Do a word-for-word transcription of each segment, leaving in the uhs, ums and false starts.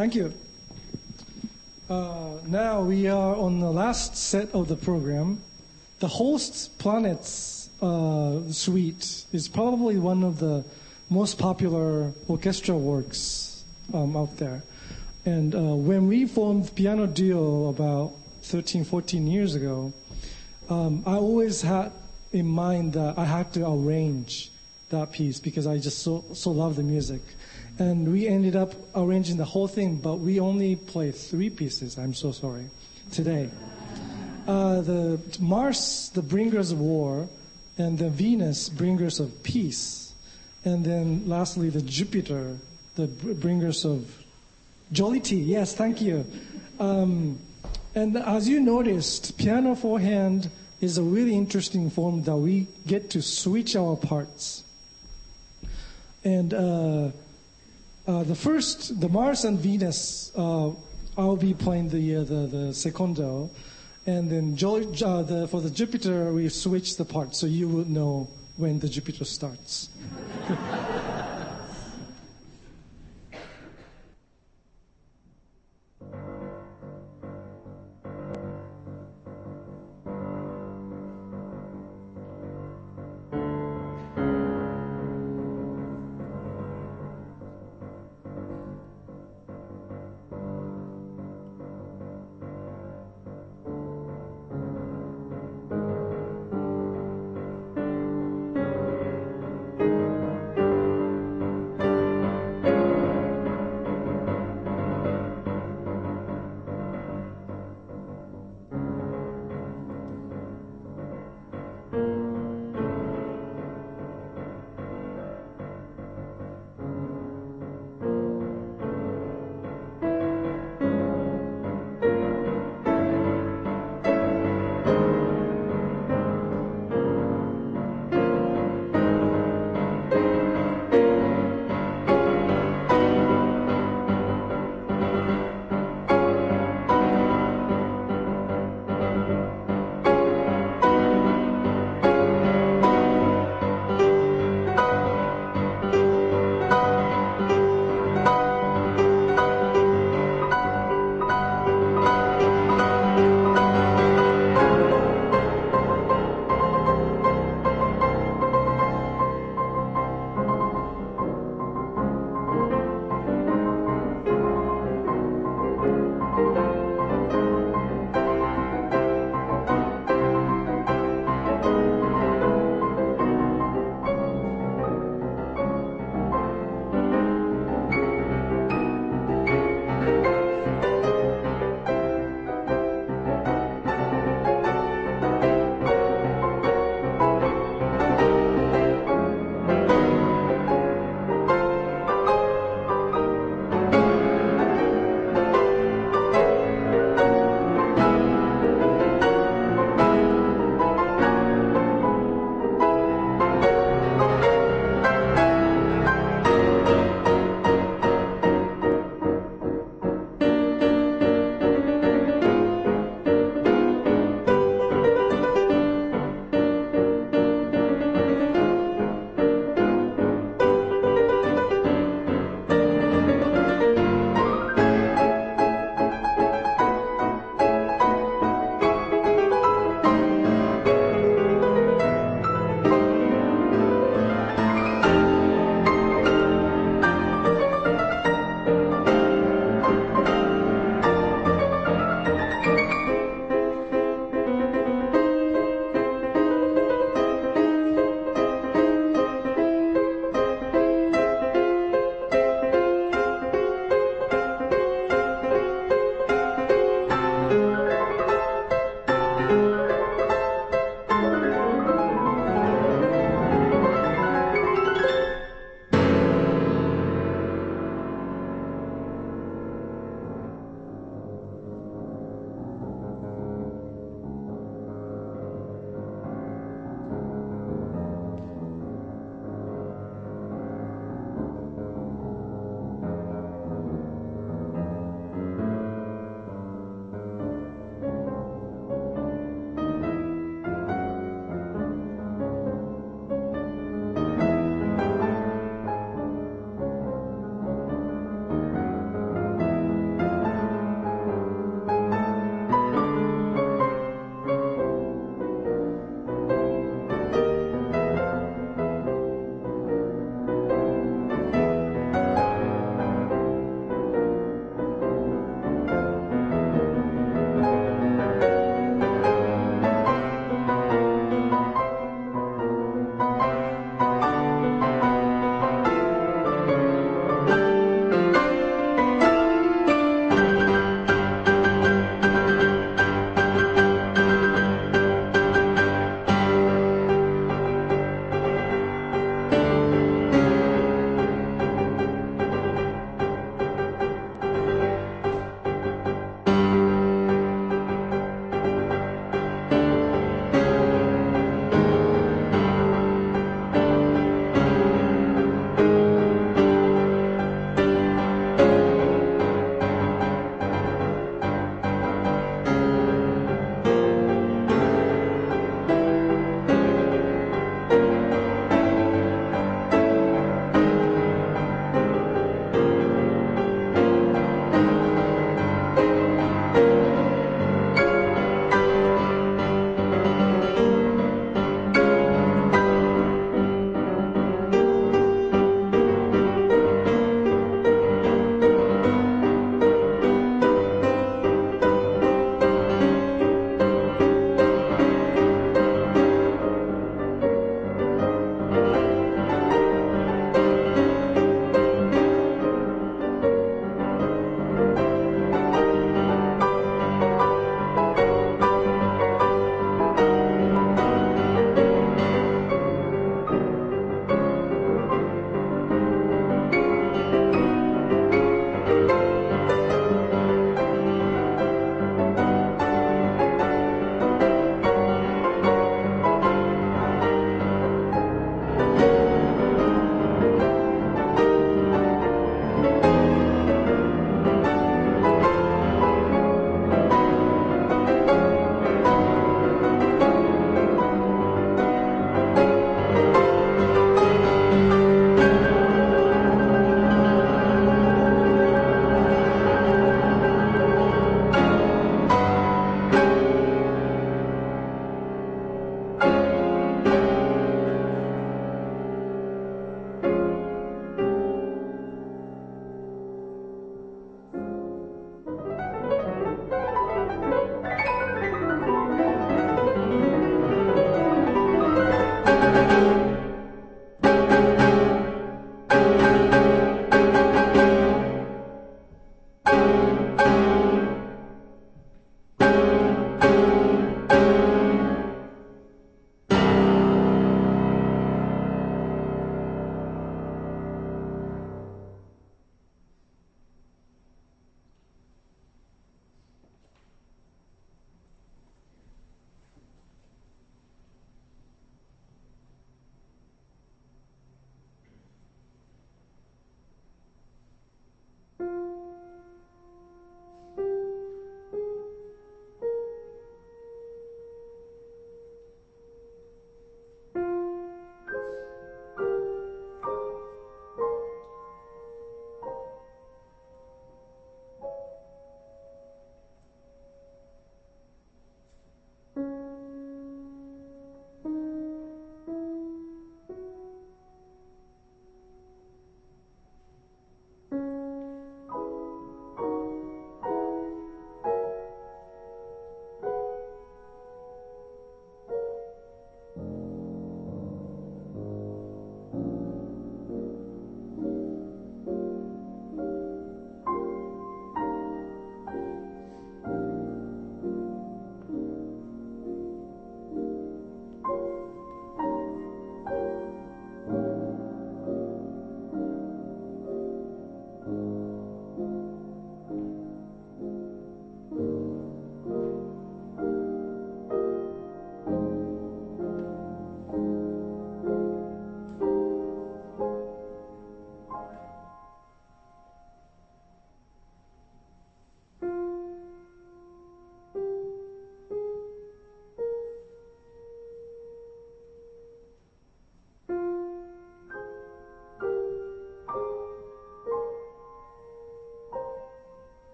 Thank you. Uh, now we are on the last set of the program. The host planets uh, suite is probably one of the most popular orchestral works um, out there. And uh, when we formed Piano Duo about thirteen, fourteen years ago, um, I always had in mind that I had to arrange that piece because I just so, so love the music. And we ended up arranging the whole thing, but we only played three pieces, I'm so sorry, today. Uh, the Mars, the bringers of war, and the Venus, bringers of peace. And then lastly, the Jupiter, the bringers of jollity. Yes, thank you. Um, and as you noticed, piano four hand is a really interesting form that we get to switch our parts. And uh, uh, the first, the Mars and Venus, uh, I'll be playing the uh, the, the secondo, and then jo- uh, the, for the Jupiter we switch the parts, so you will know when the Jupiter starts.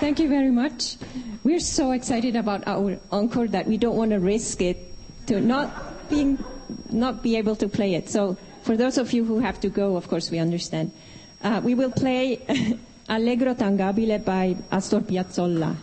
Thank you very much. We're so excited about our encore that we don't want to risk it to not being not be able to play it. So for those of you who have to go, of course we understand. Uh, we will play Allegro Tangabile by Astor Piazzolla.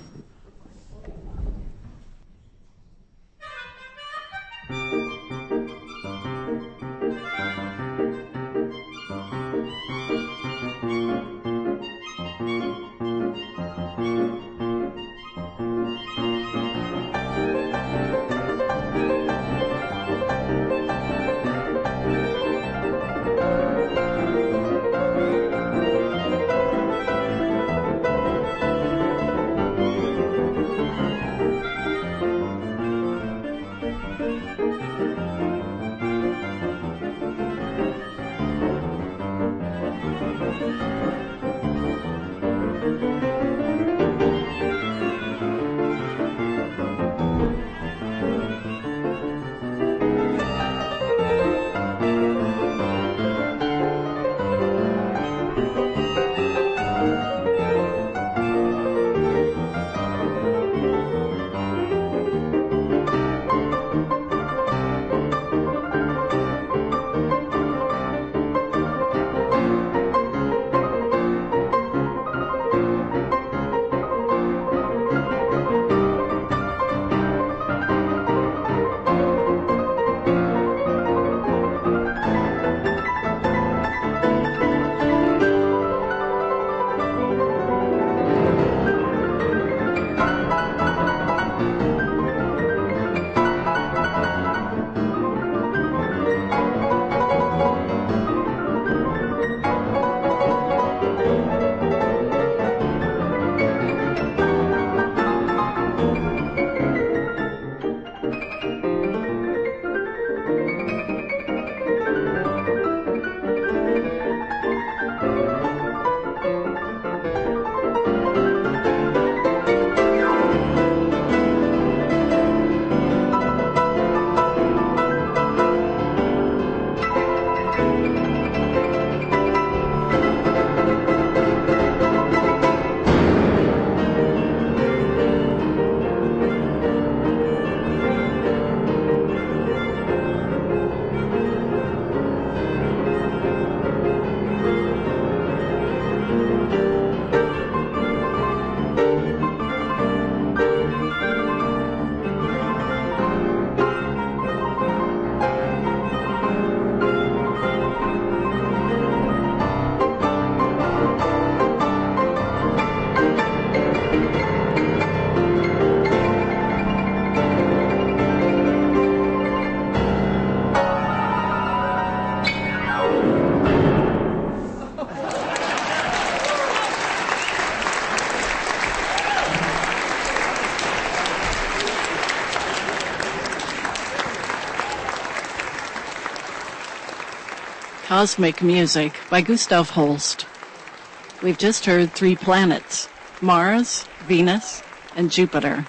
Cosmic Music by Gustav Holst. We've just heard three planets, Mars, Venus, and Jupiter,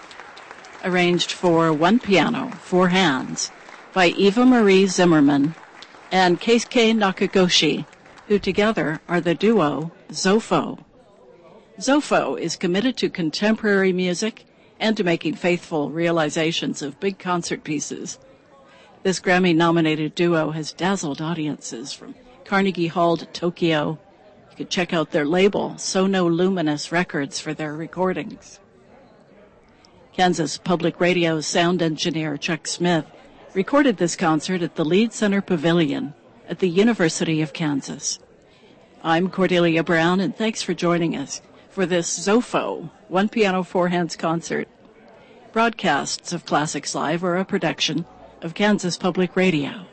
arranged for one piano, four hands, by Eva Marie Zimmerman and Keisuke Nakagoshi, who together are the duo Zofo. Zofo is committed to contemporary music and to making faithful realizations of big concert pieces. This Grammy-nominated duo has dazzled audiences from Carnegie Hall to Tokyo. You can check out their label, Sono Luminous Records, for their recordings. Kansas Public Radio's sound engineer Chuck Smith recorded this concert at the Lead Center Pavilion at the University of Kansas. I'm Cordelia Brown, and thanks for joining us for this Zofo One Piano Four Hands concert. Broadcasts of Classics Live are a production of Kansas Public Radio.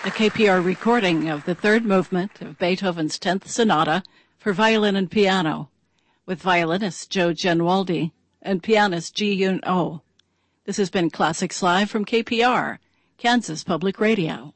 A K P R recording of the third movement of Beethoven's tenth Sonata for violin and piano, with violinist Joe Genwaldi and pianist Ji Yoon Oh. This has been Classics Live from K P R, Kansas Public Radio.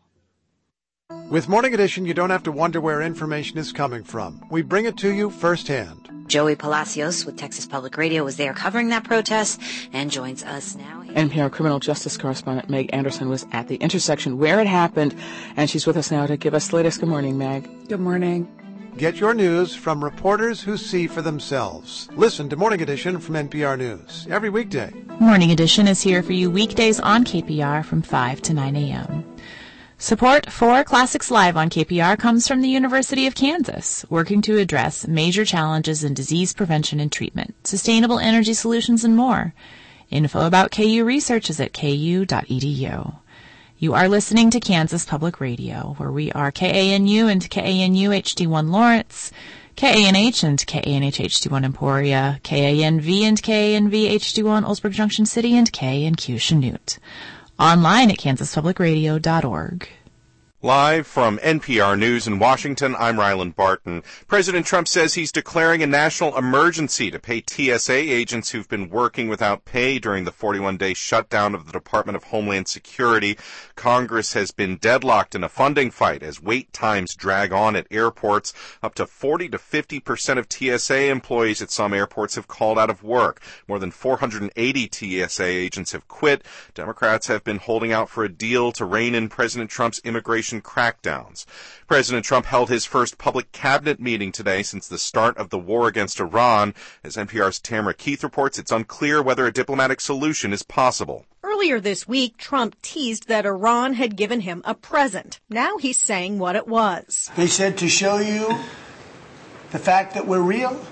With Morning Edition, you don't have to wonder where information is coming from. We bring it to you firsthand. Joey Palacios with Texas Public Radio was there covering that protest and joins us now. N P R criminal justice correspondent Meg Anderson was at the intersection where it happened, and she's with us now to give us the latest. Good morning, Meg. Good morning. Get your news from reporters who see for themselves. Listen to Morning Edition from N P R News every weekday. Morning Edition is here for you weekdays on K P R from five to nine a.m. Support for Classics Live on K P R comes from the University of Kansas, working to address major challenges in disease prevention and treatment, sustainable energy solutions, and more. Info about K U research is at k u dot e d u. You are listening to Kansas Public Radio, where we are K A N U and K A N U H D one Lawrence, K A N H and K A N H H D one Emporia, K A N V and K A N V H D one Oldsburg Junction City, and K N Q Chanute. Online at kansas public radio dot org. Live from N P R News in Washington, I'm Ryland Barton. President Trump says he's declaring a national emergency to pay T S A agents who've been working without pay during the forty-one day shutdown of the Department of Homeland Security. Congress has been deadlocked in a funding fight as wait times drag on at airports. Up to forty to fifty percent of T S A employees at some airports have called out of work. More than four hundred eighty T S A agents have quit. Democrats have been holding out for a deal to rein in President Trump's immigration crackdowns. President Trump held his first public cabinet meeting today since the start of the war against Iran. As N P R's Tamara Keith reports, it's unclear whether a diplomatic solution is possible. Earlier this week, Trump teased that Iran had given him a present. Now he's saying what it was. They said to show you the fact that we're real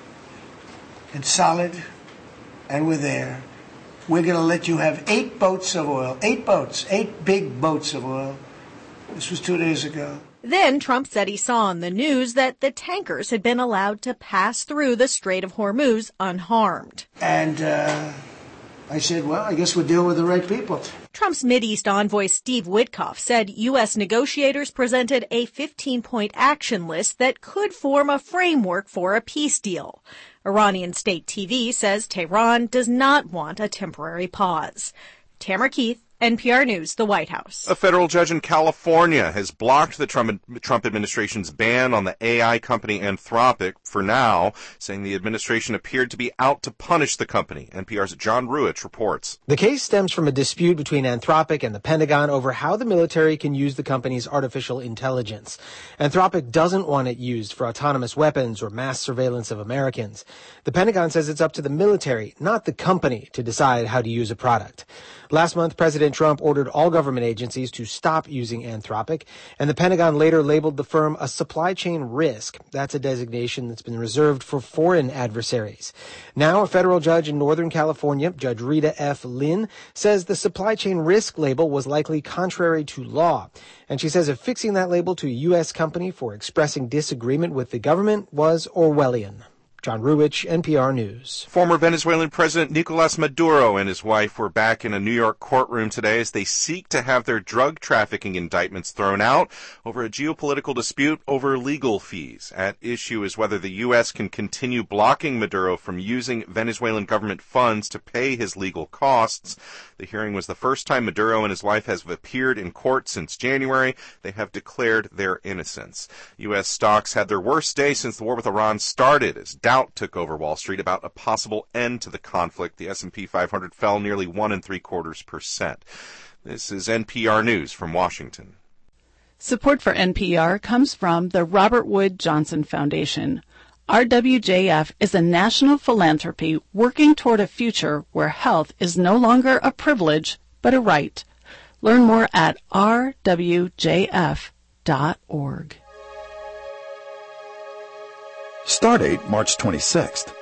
and solid and we're there, we're going to let you have eight boats of oil, eight boats, eight big boats of oil. This was two days ago. Then Trump said he saw on the news that the tankers had been allowed to pass through the Strait of Hormuz unharmed. And uh, I said, well, I guess we're dealing with the right people. Trump's Mideast envoy Steve Witkoff said U S negotiators presented a fifteen-point action list that could form a framework for a peace deal. Iranian state T V says Tehran does not want a temporary pause. Tamara Keith, N P R News, the White House. A federal judge in California has blocked the Trump, Trump administration's ban on the A I company Anthropic for now, saying the administration appeared to be out to punish the company. N P R's John Ruich reports. The case stems from a dispute between Anthropic and the Pentagon over how the military can use the company's artificial intelligence. Anthropic doesn't want it used for autonomous weapons or mass surveillance of Americans. The Pentagon says it's up to the military, not the company, to decide how to use a product. Last month, President Trump ordered all government agencies to stop using Anthropic, and the Pentagon later labeled the firm a supply chain risk. That's a designation that's been reserved for foreign adversaries. Now, a federal judge in Northern California, Judge Rita F. Lynn, says the supply chain risk label was likely contrary to law. And she says if fixing that label to a U S company for expressing disagreement with the government was Orwellian. John Ruich, N P R News. Former Venezuelan President Nicolas Maduro and his wife were back in a New York courtroom today as they seek to have their drug trafficking indictments thrown out over a geopolitical dispute over legal fees. At issue is whether the U S can continue blocking Maduro from using Venezuelan government funds to pay his legal costs. The hearing was the first time Maduro and his wife have appeared in court since January. They have declared their innocence. U S stocks had their worst day since the war with Iran started as doubt took over Wall Street about a possible end to the conflict. The S and P five hundred fell nearly one and three quarters percent. This is N P R News from Washington. Support for N P R comes from the Robert Wood Johnson Foundation. R W J F is a national philanthropy working toward a future where health is no longer a privilege, but a right. Learn more at r w j f dot org. Stardate, March twenty-sixth.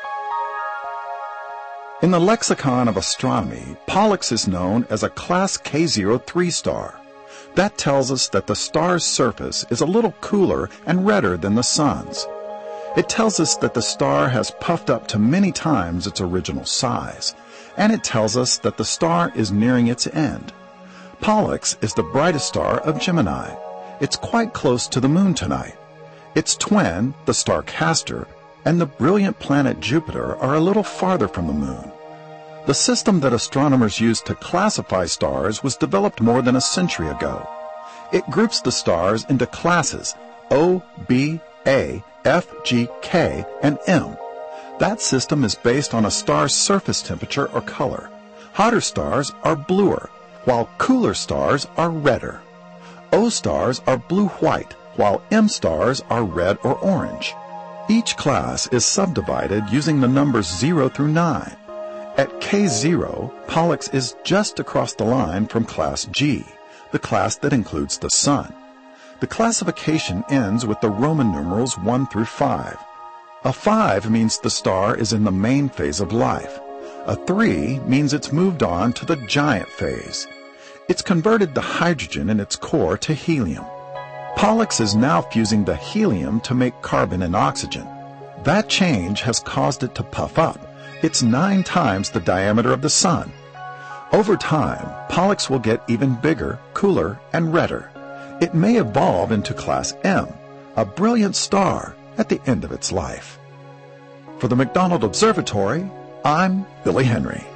In the lexicon of astronomy, Pollux is known as a Class K zero three star. That tells us that the star's surface is a little cooler and redder than the sun's. It tells us that the star has puffed up to many times its original size, and it tells us that the star is nearing its end. Pollux is the brightest star of Gemini. It's quite close to the moon tonight. Its twin, the star Castor, and the brilliant planet Jupiter are a little farther from the moon. The system that astronomers use to classify stars was developed more than a century ago. It groups the stars into classes O, B, A, F, G, K, and M. That system is based on a star's surface temperature or color. Hotter stars are bluer, while cooler stars are redder. O stars are blue-white, while M stars are red or orange. Each class is subdivided using the numbers zero through nine. At K zero, Pollux is just across the line from class G, the class that includes the Sun. The classification ends with the Roman numerals one through five. A five means the star is in the main phase of life. A three means it's moved on to the giant phase. It's converted the hydrogen in its core to helium. Pollux is now fusing the helium to make carbon and oxygen. That change has caused it to puff up. It's nine times the diameter of the Sun. Over time, Pollux will get even bigger, cooler, and redder. It may evolve into class M, a brilliant star at the end of its life. For the McDonald Observatory, I'm Billy Henry.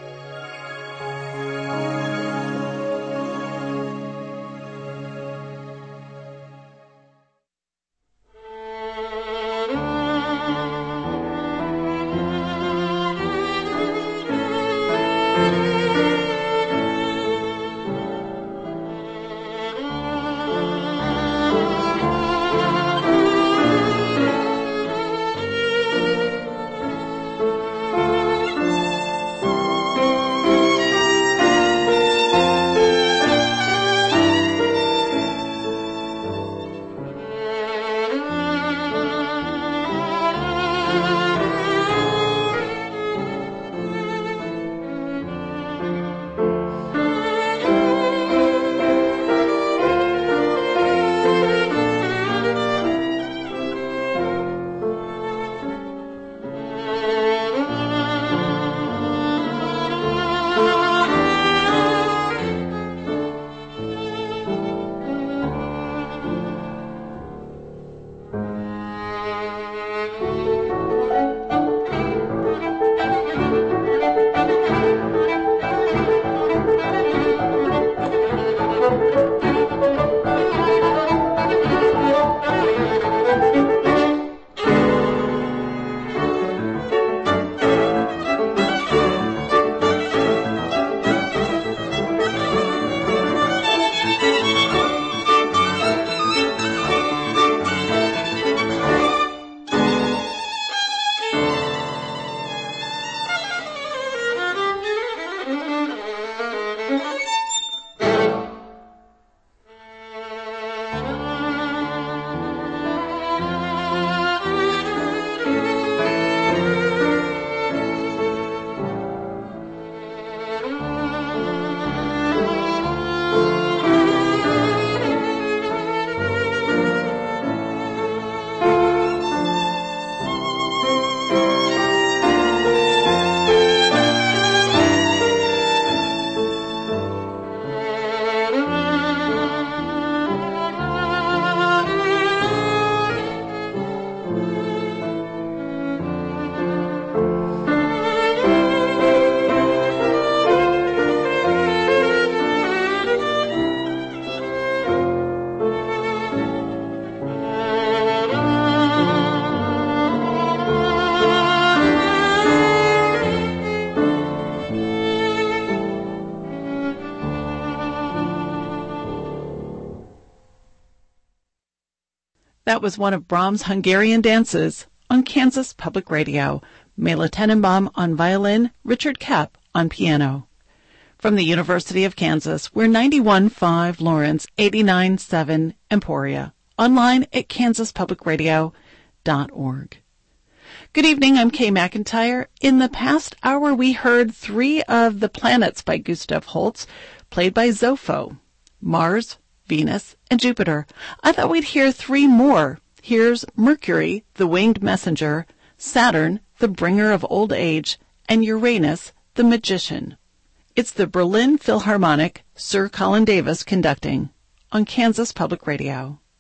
That was one of Brahms' Hungarian dances on Kansas Public Radio. Mela Tenenbaum on violin, Richard Kapp on piano. From the University of Kansas, we're ninety-one point five Lawrence, eighty-nine point seven Emporia. Online at kansas public radio dot org. Good evening, I'm Kay McIntyre. In the past hour, we heard three of the planets by Gustav Holst, played by Zopho: Mars, Venus, and Jupiter. I thought we'd hear three more. Here's Mercury, the winged messenger, Saturn, the bringer of old age, and Uranus, the magician. It's the Berlin Philharmonic, Sir Colin Davis conducting, on Kansas Public Radio.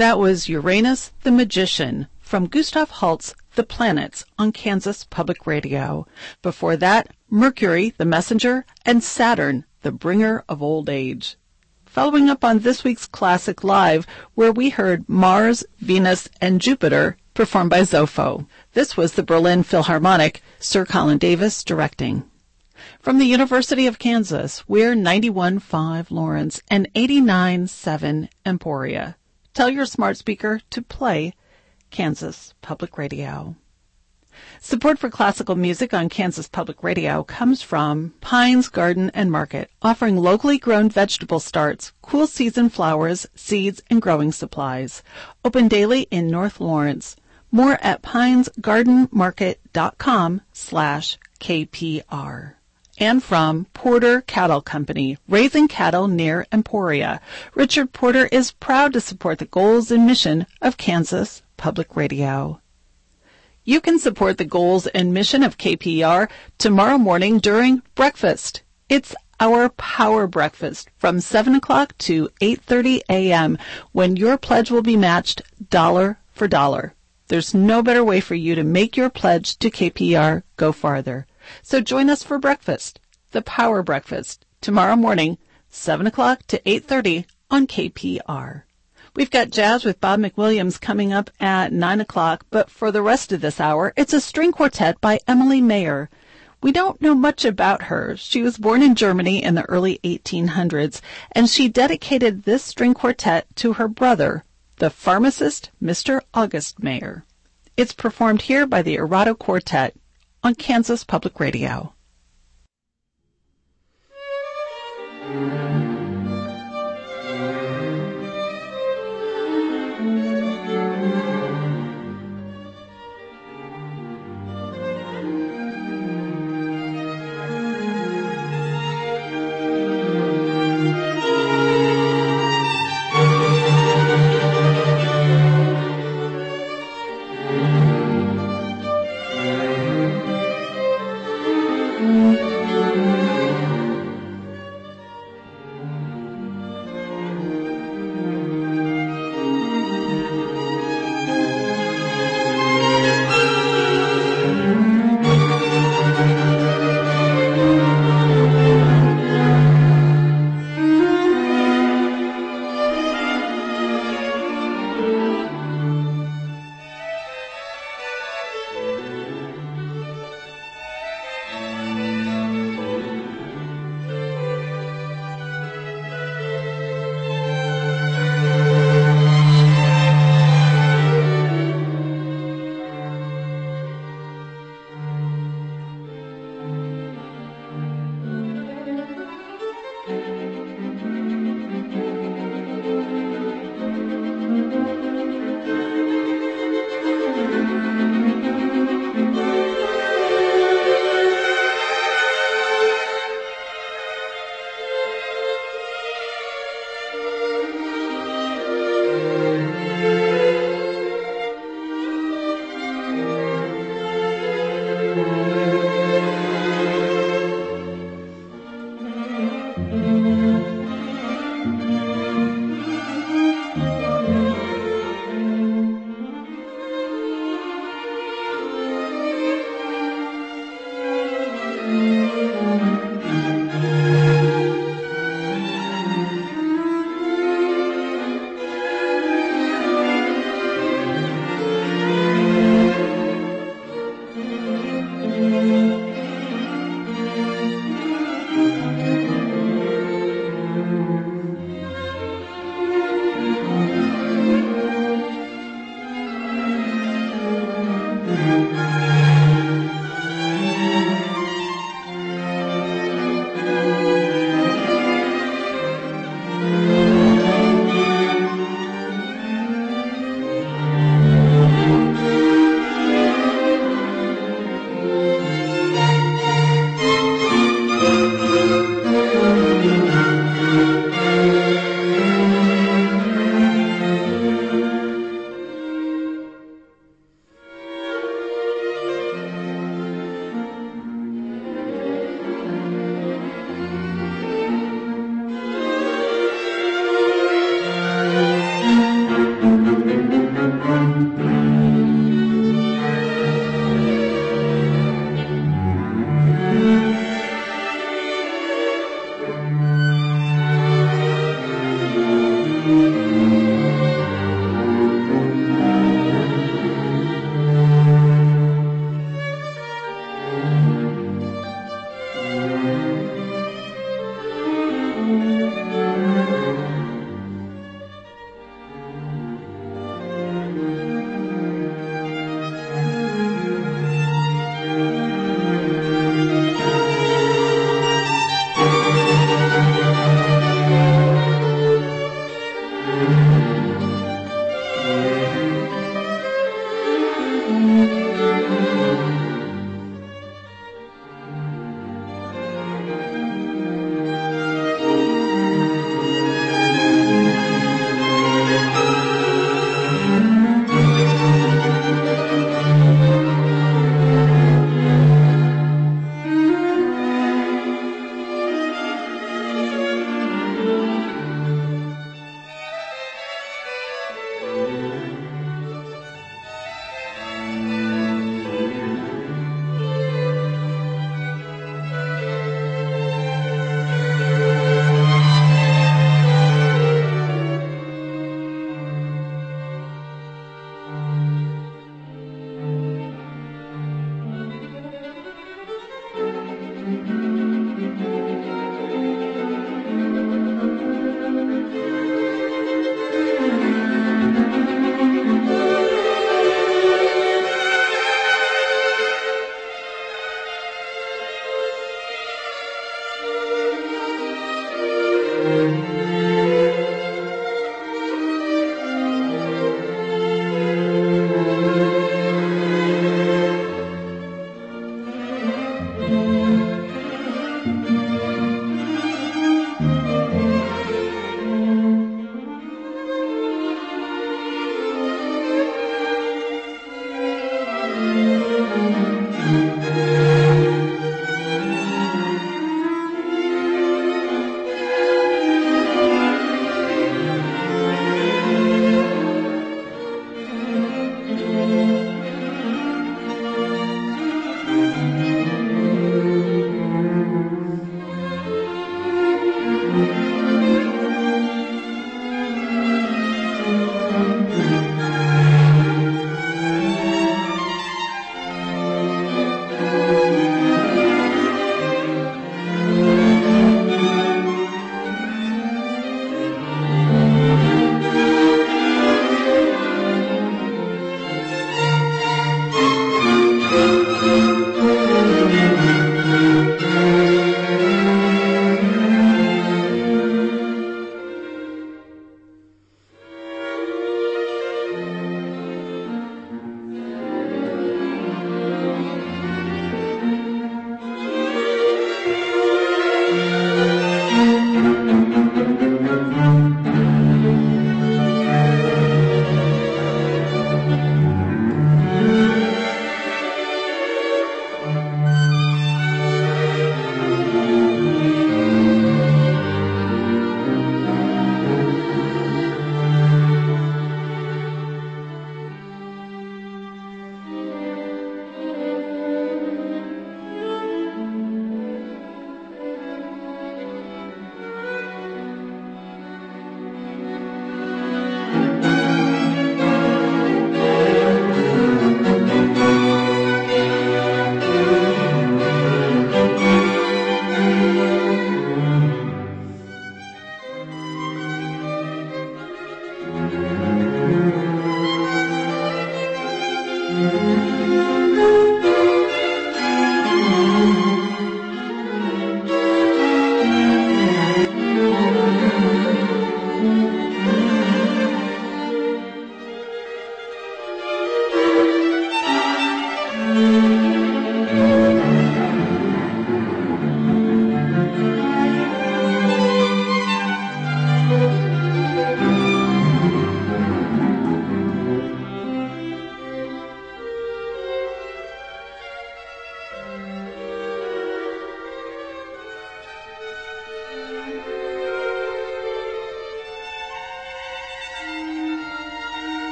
That was Uranus the Magician from Gustav Holst's The Planets on Kansas Public Radio. Before that, Mercury the Messenger and Saturn the Bringer of Old Age. Following up on this week's Classic Live, where we heard Mars, Venus, and Jupiter performed by Zopho. This was the Berlin Philharmonic, Sir Colin Davis directing. From the University of Kansas, we're ninety-one point five Lawrence and eighty-nine point seven Emporia. Tell your smart speaker to play Kansas Public Radio. Support for classical music on Kansas Public Radio comes from Pines Garden and Market, offering locally grown vegetable starts, cool season flowers, seeds, and growing supplies. Open daily in North Lawrence. More at pinesgardenmarket.com slash KPR. And from Porter Cattle Company, raising cattle near Emporia. Richard Porter is proud to support the goals and mission of Kansas Public Radio. You can support the goals and mission of K P R tomorrow morning during breakfast. It's our Power Breakfast from seven o'clock to eight thirty a.m. when your pledge will be matched dollar for dollar. There's no better way for you to make your pledge to K P R go farther. So join us for breakfast, the Power Breakfast, tomorrow morning, seven o'clock to eight thirty on K P R. We've got jazz with Bob McWilliams coming up at nine o'clock, but for the rest of this hour, it's a string quartet by Emily Mayer. We don't know much about her. She was born in Germany in the early eighteen hundreds, and she dedicated this string quartet to her brother, the pharmacist Mister August Mayer. It's performed here by the Erato Quartet on Kansas Public Radio.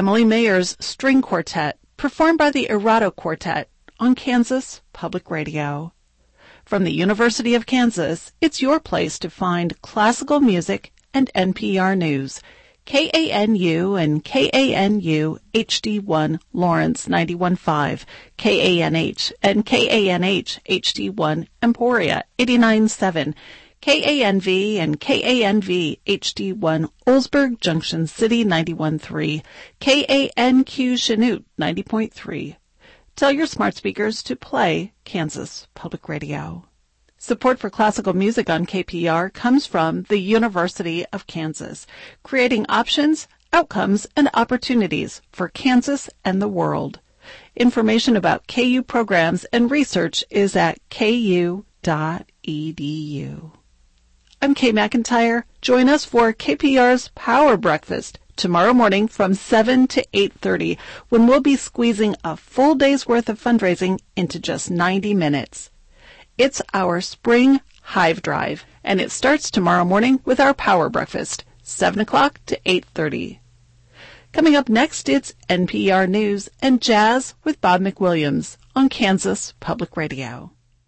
Emily Mayer's String Quartet, performed by the Erato Quartet on Kansas Public Radio. From the University of Kansas, it's your place to find classical music and N P R News. K A N U and K A N U H D one Lawrence ninety-one point five, K A N H and K A N H H D one Emporia eighty-nine point seven, K A N V and K A N V H D one Oldsburg Junction City ninety-one point three, K A N Q Chanute ninety point three. Tell your smart speakers to play Kansas Public Radio. Support for classical music on K P R comes from the University of Kansas, creating options, outcomes, and opportunities for Kansas and the world. Information about K U programs and research is at k u dot e d u. I'm Kay McIntyre. Join us for K P R's Power Breakfast tomorrow morning from seven to eight thirty, when we'll be squeezing a full day's worth of fundraising into just ninety minutes. It's our spring hive drive, and it starts tomorrow morning with our Power Breakfast, seven o'clock to eight thirty. Coming up next, it's N P R News and Jazz with Bob McWilliams on Kansas Public Radio.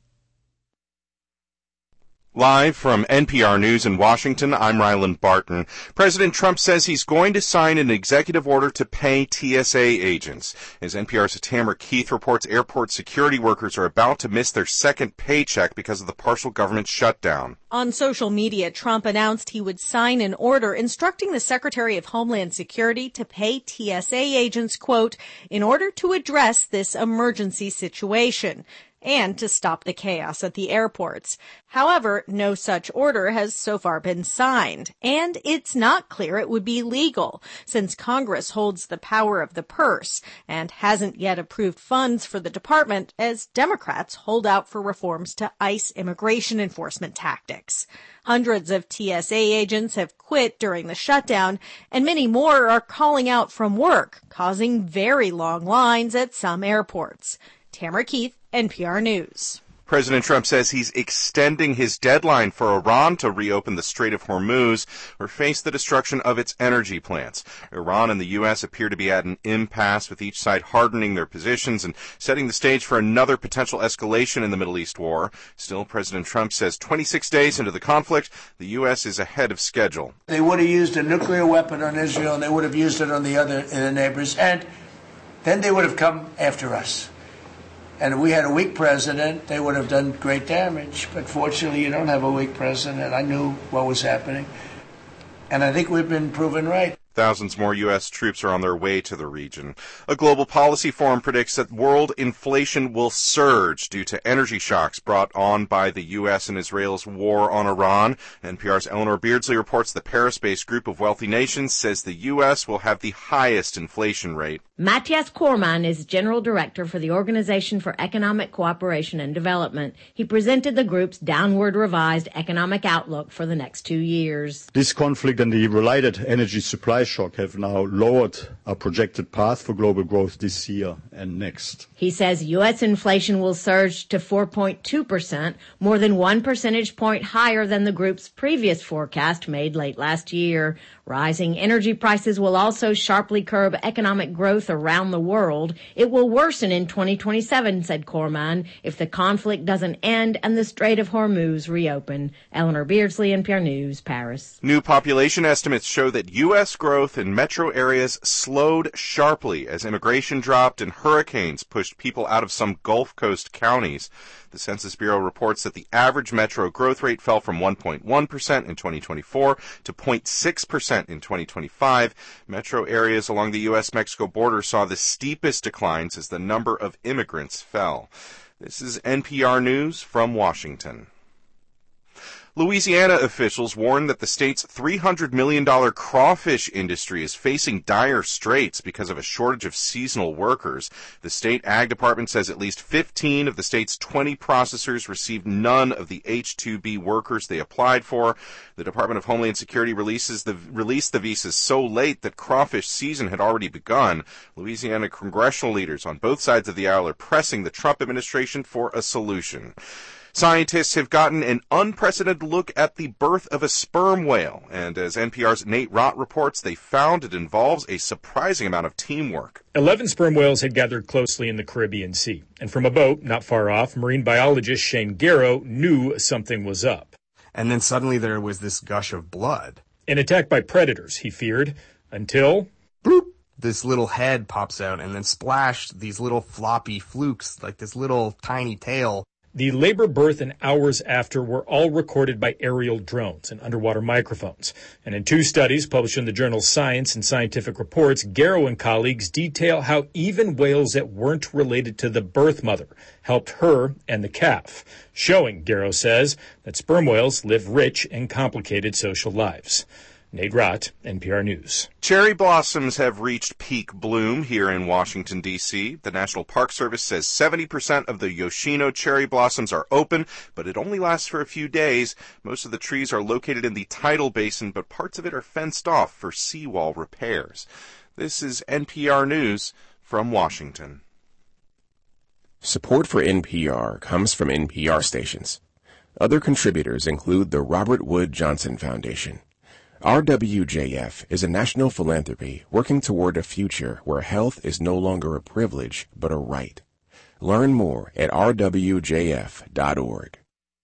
Live from N P R News in Washington, I'm Ryland Barton. President Trump says he's going to sign an executive order to pay T S A agents. As N P R's Tamara Keith reports, airport security workers are about to miss their second paycheck because of the partial government shutdown. On social media, Trump announced he would sign an order instructing the Secretary of Homeland Security to pay T S A agents, quote, in order to address this emergency situation and to stop the chaos at the airports. However, no such order has so far been signed, and it's not clear it would be legal, since Congress holds the power of the purse and hasn't yet approved funds for the department as Democrats hold out for reforms to ICE immigration enforcement tactics. Hundreds of T S A agents have quit during the shutdown, and many more are calling out from work, causing very long lines at some airports. Tamara Keith, N P R News. President Trump says he's extending his deadline for Iran to reopen the Strait of Hormuz or face the destruction of its energy plants. Iran and the U S appear to be at an impasse, with each side hardening their positions and setting the stage for another potential escalation in the Middle East war. Still, President Trump says twenty-six days into the conflict, the U S is ahead of schedule. They would have used a nuclear weapon on Israel, and they would have used it on the other uh, neighbors, and then they would have come after us. And if we had a weak president, they would have done great damage. But fortunately, you don't have a weak president. I knew what was happening. And I think we've been proven right. Thousands more U S troops are on their way to the region. A global policy forum predicts that world inflation will surge due to energy shocks brought on by the U S and Israel's war on Iran. N P R's Eleanor Beardsley reports the Paris-based group of wealthy nations says the U S will have the highest inflation rate. Matthias Cormann is General Director for the Organization for Economic Cooperation and Development. He presented the group's downward revised economic outlook for the next two years. This conflict and the related energy supply shock have now lowered our projected path for global growth this year and next. He says U S inflation will surge to four point two percent, more than one percentage point higher than the group's previous forecast made late last year. Rising energy prices will also sharply curb economic growth around the world. It will worsen in twenty twenty-seven, said Cormann, if the conflict doesn't end and the Strait of Hormuz reopen. Eleanor Beardsley, N P R News, Paris. New population estimates show that U S growth in metro areas slowed sharply as immigration dropped and hurricanes pushed people out of some Gulf Coast counties. The Census Bureau reports that the average metro growth rate fell from one point one percent in twenty twenty-four to zero point six percent in twenty twenty-five. Metro areas along the U S Mexico border saw the steepest declines as the number of immigrants fell. This is N P R News from Washington. Louisiana officials warn that the state's three hundred million dollars crawfish industry is facing dire straits because of a shortage of seasonal workers. The state ag department says at least fifteen of the state's twenty processors received none of the H two B workers they applied for. The Department of Homeland Security releases the, released the visas so late that crawfish season had already begun. Louisiana congressional leaders on both sides of the aisle are pressing the Trump administration for a solution. Scientists have gotten an unprecedented look at the birth of a sperm whale, and as N P R's Nate Rott reports, they found it involves a surprising amount of teamwork. Eleven sperm whales had gathered closely in the Caribbean Sea, and from a boat not far off, marine biologist Shane Garrow knew something was up. And then suddenly there was this gush of blood. An attack by predators, he feared, until... bloop! This little head pops out, and then splash, these little floppy flukes, like this little tiny tail. The labor, birth, and hours after were all recorded by aerial drones and underwater microphones. And in two studies published in the journal Science and Scientific Reports, Garrow and colleagues detail how even whales that weren't related to the birth mother helped her and the calf, showing, Garrow says, that sperm whales live rich and complicated social lives. Nate Rott, N P R News. Cherry blossoms have reached peak bloom here in Washington, D C The National Park Service says seventy percent of the Yoshino cherry blossoms are open, but it only lasts for a few days. Most of the trees are located in the tidal basin, but parts of it are fenced off for seawall repairs. This is N P R News from Washington. Support for N P R comes from N P R stations. Other contributors include the Robert Wood Johnson Foundation. R W J F is a national philanthropy working toward a future where health is no longer a privilege but a right. Learn more at r w j f dot org.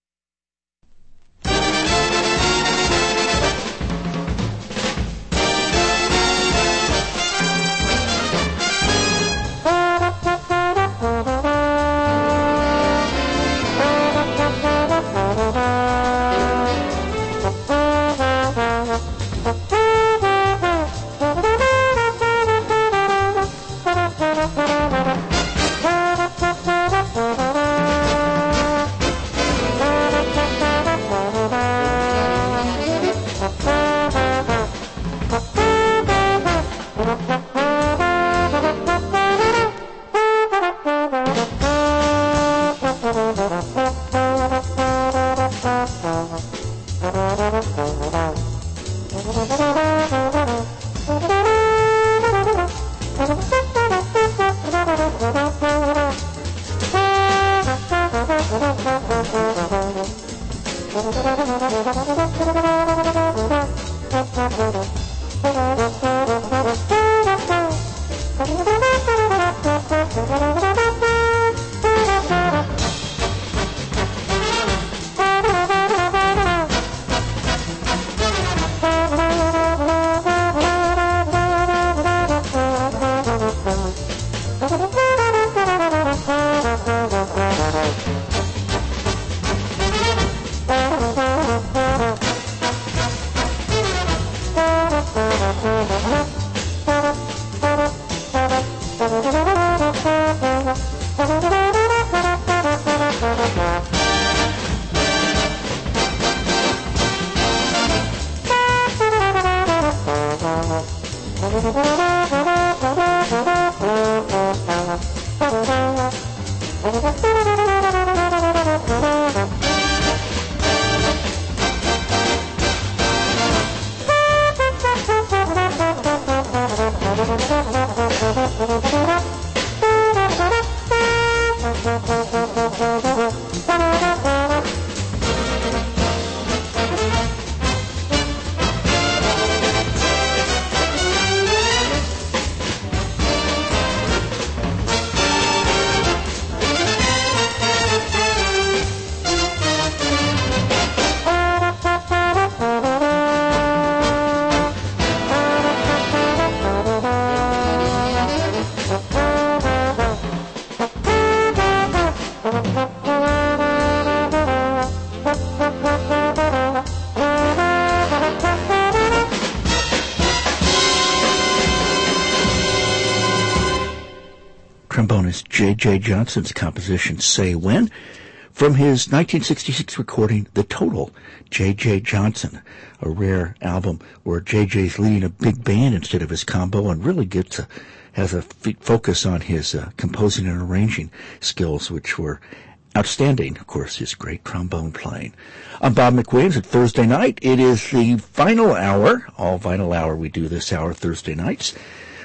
Trombonist J J Johnson's composition Say When from his nineteen sixty-six recording The Total, J J Johnson, a rare album where J J's leading a big band instead of his combo and really gets a, has a f- focus on his uh, composing and arranging skills, which were outstanding. Of course, his great trombone playing. I'm Bob McWilliams. At Thursday night, it is the final hour, all vinyl hour we do this hour Thursday nights,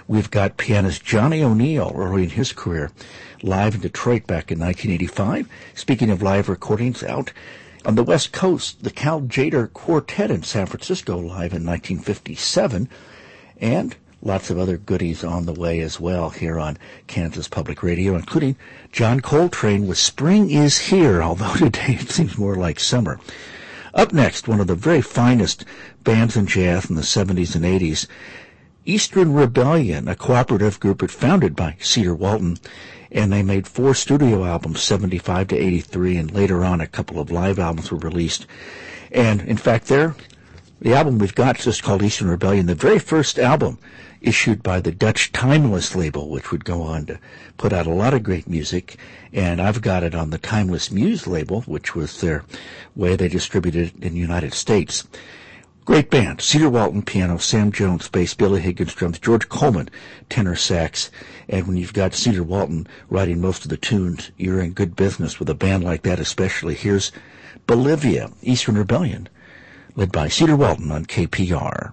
We've got pianist Johnny O'Neill early in his career, live in Detroit back in nineteen eighty-five. Speaking of live recordings, out on the West Coast, the Cal Tjader Quartet in San Francisco, live in nineteen fifty-seven, and lots of other goodies on the way as well here on Kansas Public Radio, including John Coltrane with Spring is Here, although today it seems more like summer. Up next, one of the very finest bands in jazz in the seventies and eighties, Eastern Rebellion, a cooperative group founded by Cedar Walton, and they made four studio albums, seventy-five to eighty-three, and later on a couple of live albums were released. And in fact, there, the album we've got is just called Eastern Rebellion, the very first album issued by the Dutch Timeless label, which would go on to put out a lot of great music. And I've got it on the Timeless Muse label, which was their way they distributed it in the United States. Great band. Cedar Walton, piano, Sam Jones, bass, Billy Higgins, drums, George Coleman, tenor sax. And when you've got Cedar Walton writing most of the tunes, you're in good business with a band like that especially. Here's Bolivia, Eastern Rebellion, led by Cedar Walton on K P R.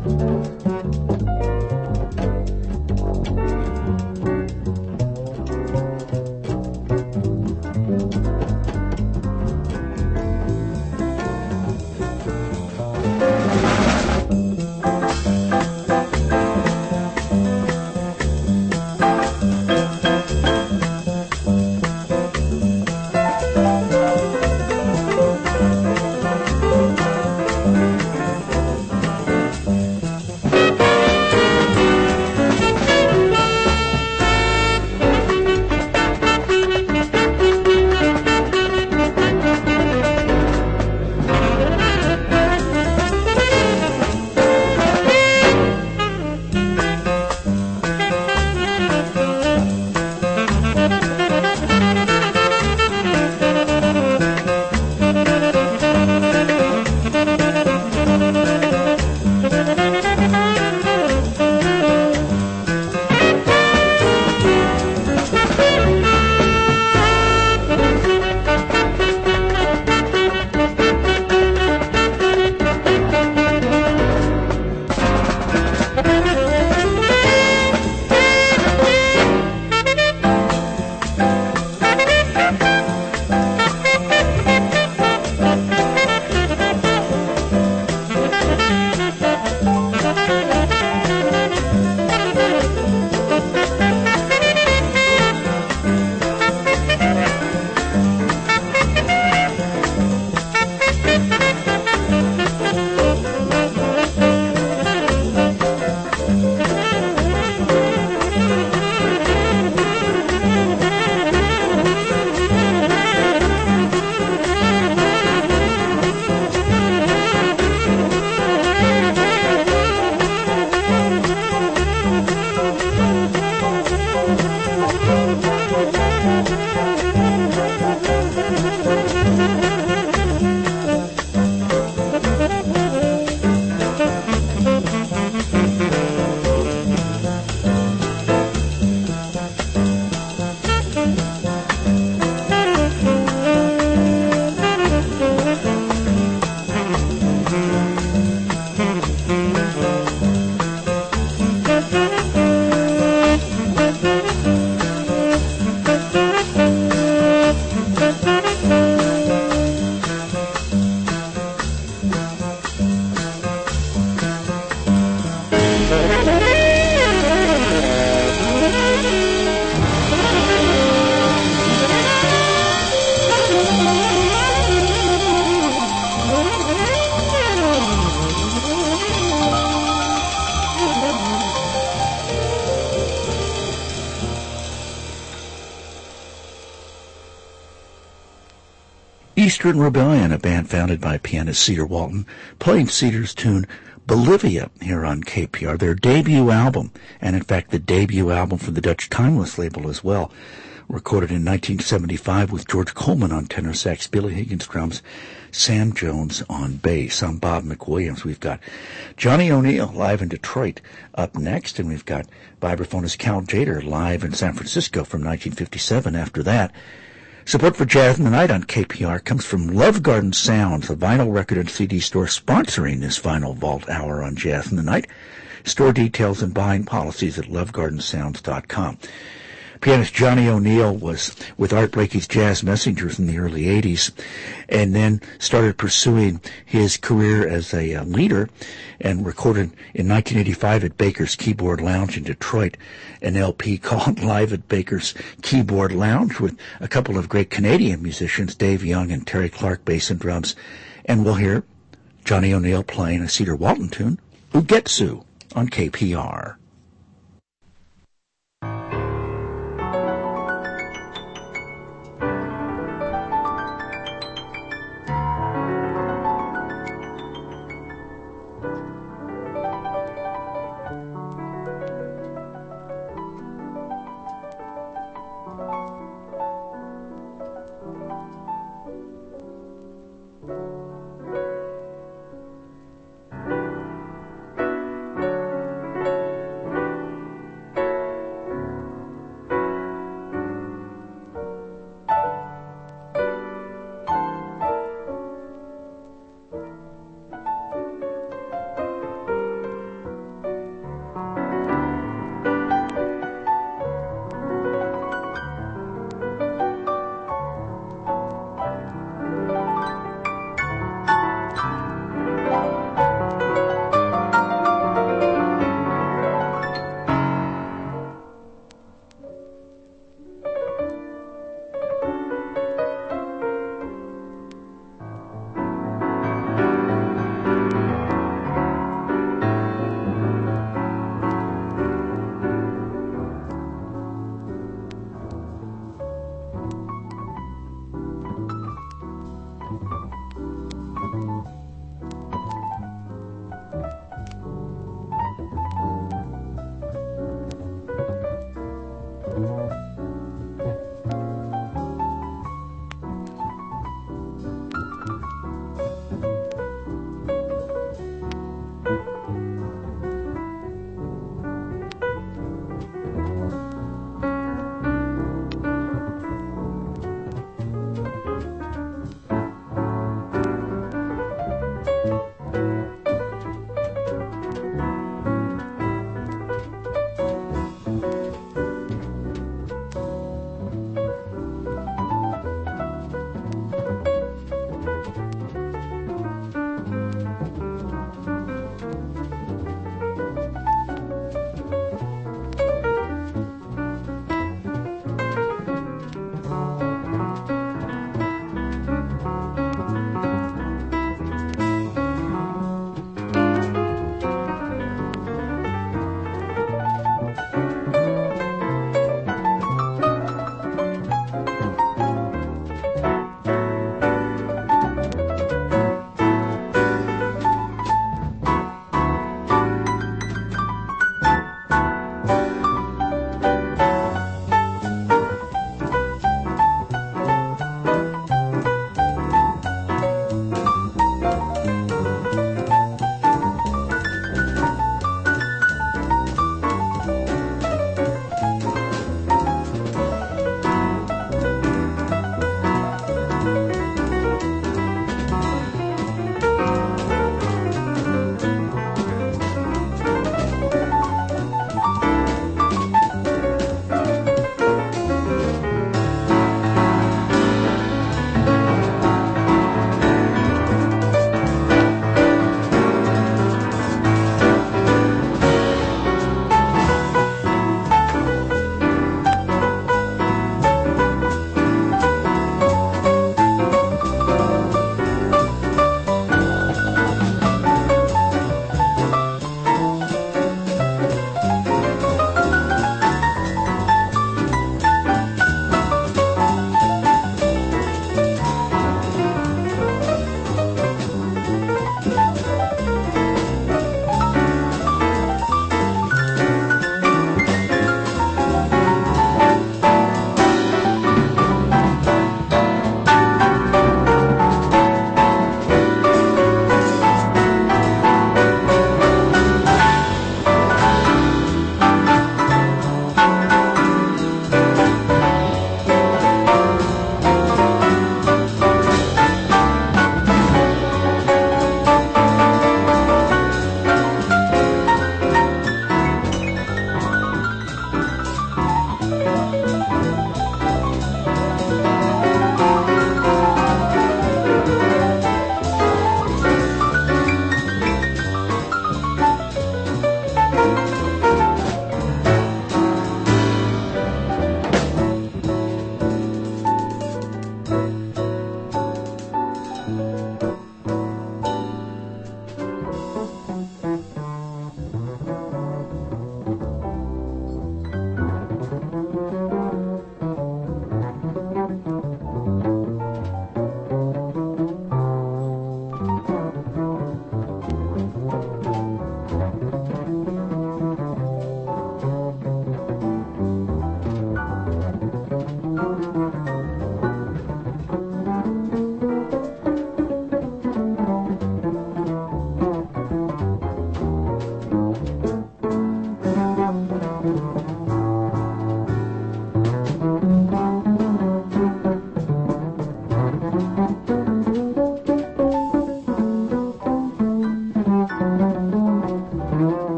Eastern Rebellion, a band founded by pianist Cedar Walton, playing Cedar's tune Bolivia here on K P R, their debut album, and in fact the debut album for the Dutch Timeless label as well, recorded in nineteen seventy-five with George Coleman on tenor sax, Billy Higgins drums, Sam Jones on bass. I'm Bob McWilliams. We've got Johnny O'Neill live in Detroit up next, and we've got vibraphonist Cal Tjader live in San Francisco from nineteen fifty-seven after that. Support for Jazz in the Night on K P R comes from Love Garden Sounds, a vinyl record and C D store sponsoring this Vinyl Vault Hour on Jazz in the Night. Store details and buying policies at love garden sounds dot com. Pianist Johnny O'Neill was with Art Blakey's Jazz Messengers in the early eighties, and then started pursuing his career as a uh, leader, and recorded in nineteen eighty-five at Baker's Keyboard Lounge in Detroit an L P called Live at Baker's Keyboard Lounge with a couple of great Canadian musicians, Dave Young and Terry Clark, bass and drums. And we'll hear Johnny O'Neill playing a Cedar Walton tune, Ugetsu, on K P R.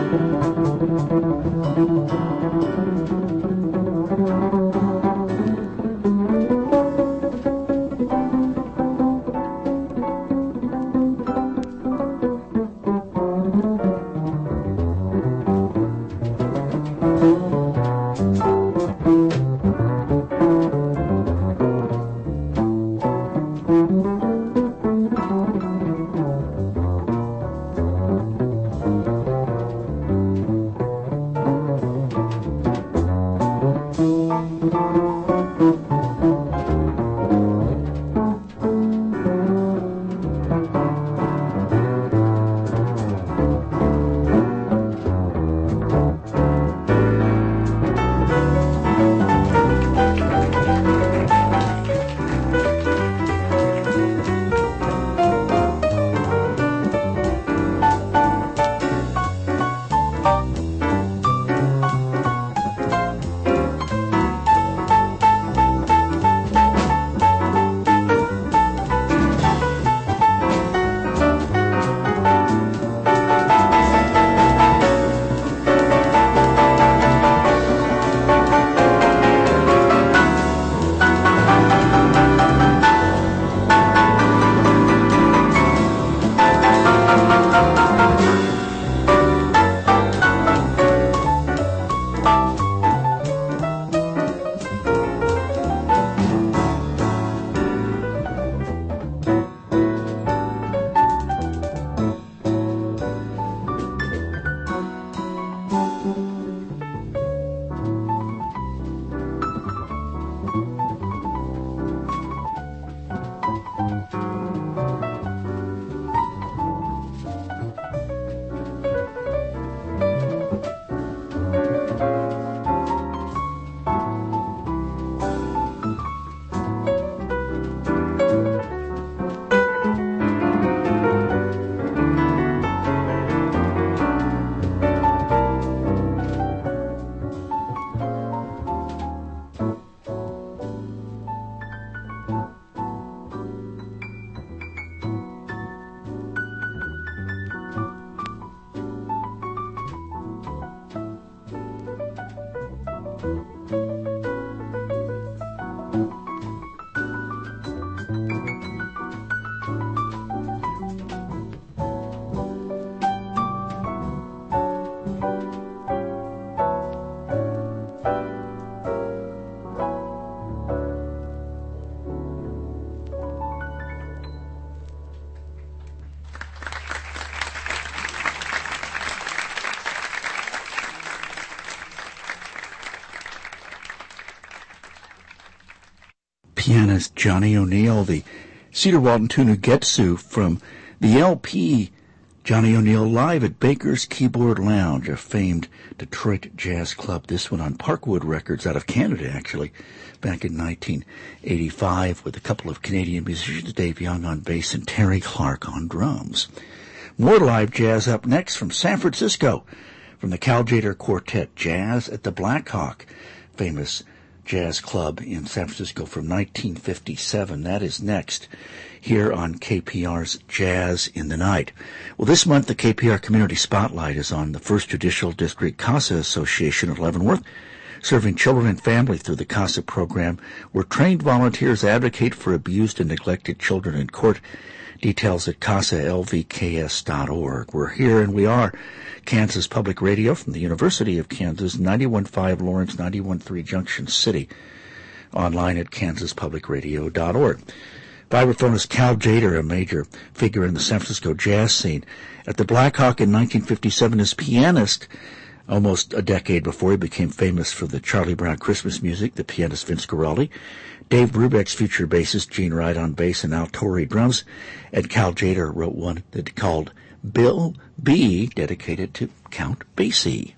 Pianist Johnny O'Neill, the Cedar Walton tune Ugetsu from the L P Johnny O'Neill Live at Baker's Keyboard Lounge, a famed Detroit jazz club. This one on Parkwood Records out of Canada, actually, back in nineteen eighty-five, with a couple of Canadian musicians, Dave Young on bass and Terry Clark on drums. More live jazz up next from San Francisco, from the Cal Tjader Quartet, Jazz at the Black Hawk, famous jazz club in San Francisco from nineteen fifty-seven. That is next here on K P R's Jazz in the Night. Well, this month the K P R Community Spotlight is on the First Judicial District CASA Association of Leavenworth, serving children and family through the CASA program, where trained volunteers advocate for abused and neglected children in court. Details at casa l v k s dot org. We're here, and we are Kansas Public Radio from the University of Kansas, ninety-one point five Lawrence, ninety-one point three Junction City. Online at kansas public radio dot org. Vibraphonist Cal Tjader, a major figure in the San Francisco jazz scene. At the Black Hawk in nineteen fifty-seven as pianist, almost a decade before he became famous for the Charlie Brown Christmas music, the pianist Vince Guaraldi. Dave Brubeck's future bassist Gene Wright on bass and Al Torre drums. And Cal Tjader wrote one that called Bill B, dedicated to Count Basie.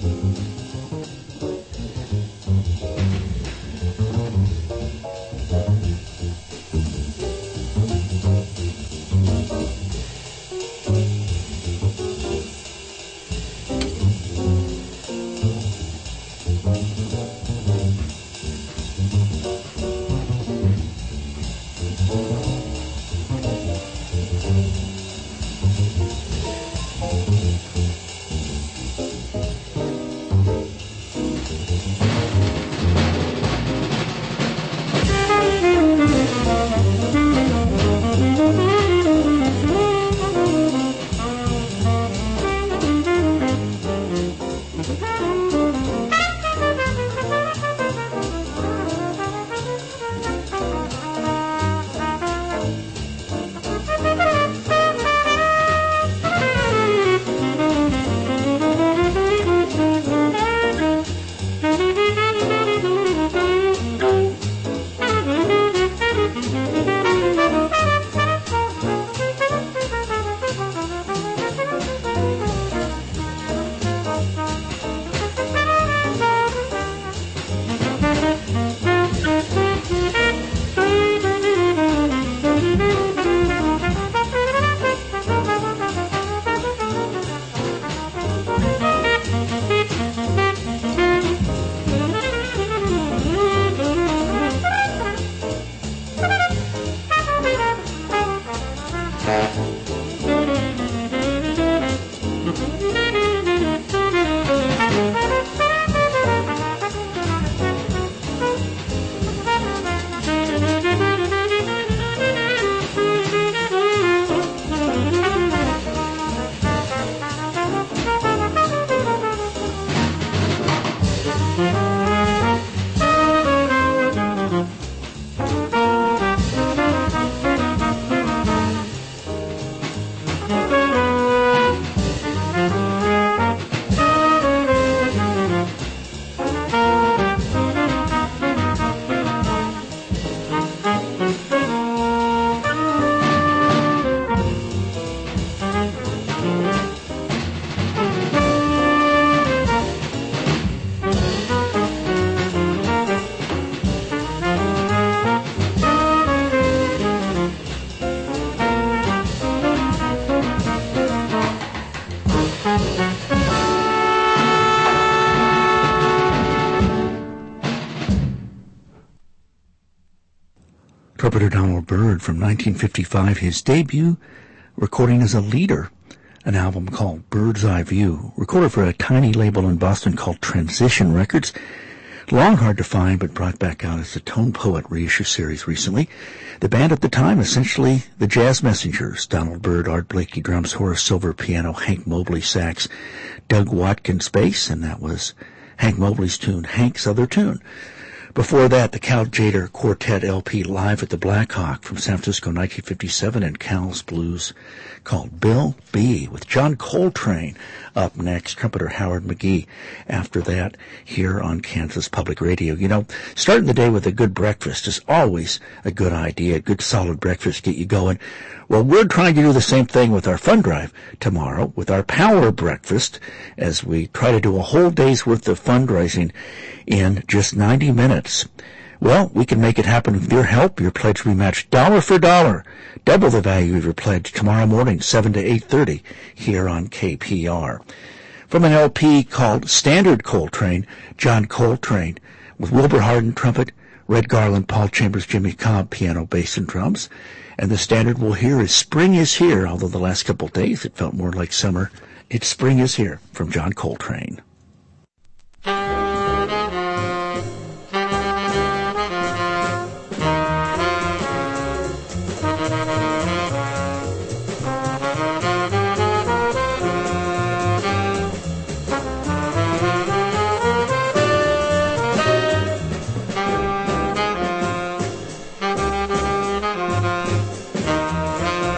Trumpeter Donald Byrd from nineteen fifty-five, his debut recording as a leader, an album called Bird's Eye View, recorded for a tiny label in Boston called Transition Records. Long hard to find, but brought back out as a Tone Poet reissue series recently. The band at the time, essentially the Jazz Messengers: Donald Byrd, Art Blakey drums, Horace Silver piano, Hank Mobley sax, Doug Watkins bass, and that was Hank Mobley's tune, Hank's Other Tune. Before that, the Cal Tjader Quartet L P Live at the Black Hawk from San Francisco, nineteen fifty-seven, and Cal's Blues called Bill B. with John Coltrane up next, trumpeter Howard McGee after that here on Kansas Public Radio. You know, starting the day with a good breakfast is always a good idea. A good solid breakfast get you going. Well, we're trying to do the same thing with our fund drive tomorrow with our power breakfast as we try to do a whole day's worth of fundraising in just ninety minutes. Well, we can make it happen with your help. Your pledge will be matched dollar for dollar. Double the value of your pledge tomorrow morning, seven to eight thirty, here on K P R. From an L P called Standard Coltrane, John Coltrane, with Wilbur Hardin trumpet, Red Garland, Paul Chambers, Jimmy Cobb, piano, bass, and drums. And the standard we'll hear is Spring is Here, although the last couple of days it felt more like summer. It's Spring is Here from John Coltrane.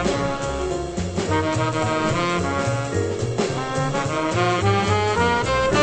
Thank you.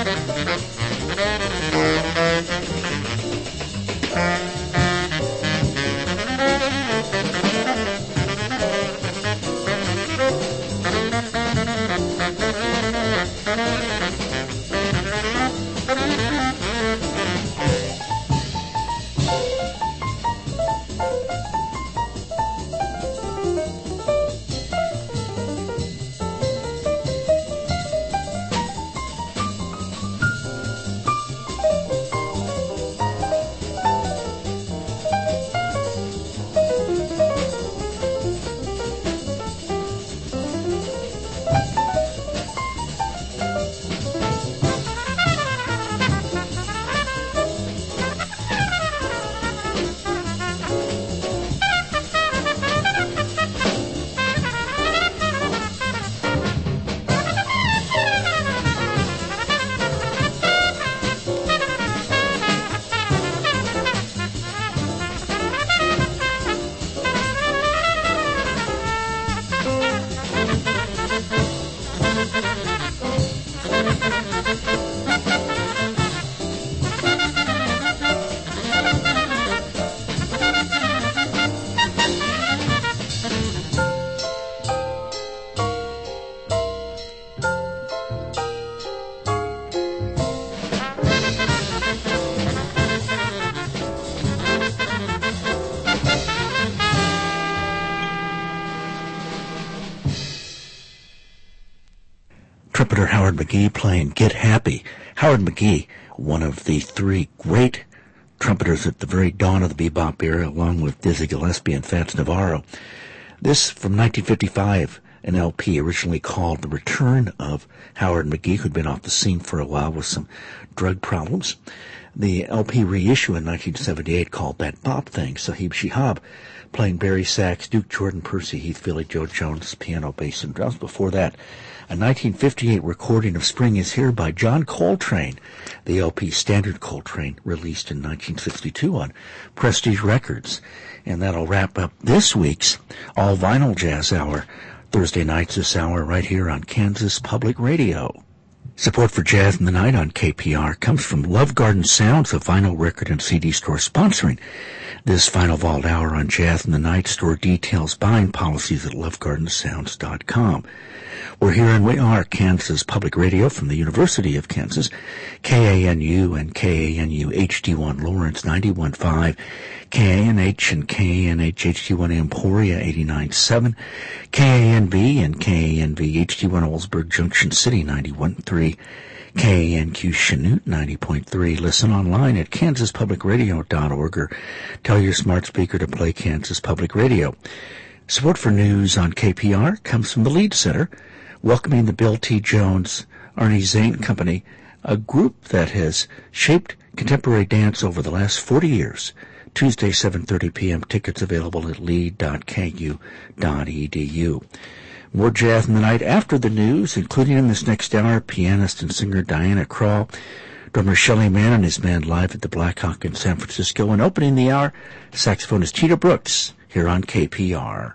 Trumpeter Howard McGhee playing Get Happy. Howard McGhee, one of the three great trumpeters at the very dawn of the bebop era, along with Dizzy Gillespie and Fats Navarro. This from nineteen fifty-five, an L P originally called The Return of Howard McGhee, who'd been off the scene for a while with some drug problems. The L P reissue in nineteen seventy-eight called That Bop Thing, Sahib Shihab, playing Barry Sachs, Duke Jordan, Percy Heath, Philly Joe Jones, piano, bass, and drums. Before that, a nineteen fifty-eight recording of Spring Is Here by John Coltrane, the L P Standard Coltrane, released in nineteen sixty-two on Prestige Records. And that'll wrap up this week's All Vinyl Jazz Hour, Thursday nights this hour right here on Kansas Public Radio. Support for Jazz in the Night on K P R comes from Love Garden Sounds, a vinyl record and C D store sponsoring this Final Vault Hour on Jazz in the Night. Store details, buying policies at love garden sounds dot com. We're here and we are Kansas Public Radio from the University of Kansas, K A N U and K A N U H D one Lawrence ninety-one point five, K A N H and K A N H H D one Emporia eighty-nine point seven, K A N V and K A N V H D one Oldsburg Junction City ninety-one point three, K A N Q Chanute ninety point three. Listen online at kansas public radio dot org or tell your smart speaker to play Kansas Public Radio. Support for news on K P R comes from the Lead Center, welcoming the Bill T. Jones, Arnie Zane Company, a group that has shaped contemporary dance over the last forty years. Tuesday, seven thirty p.m. Tickets available at lead dot k u dot e d u. More jazz in the night after the news, including in this next hour, pianist and singer Diana Krall, drummer Shelly Mann and his band live at the Blackhawk in San Francisco, and opening the hour, saxophonist Tito Brooks here on K P R.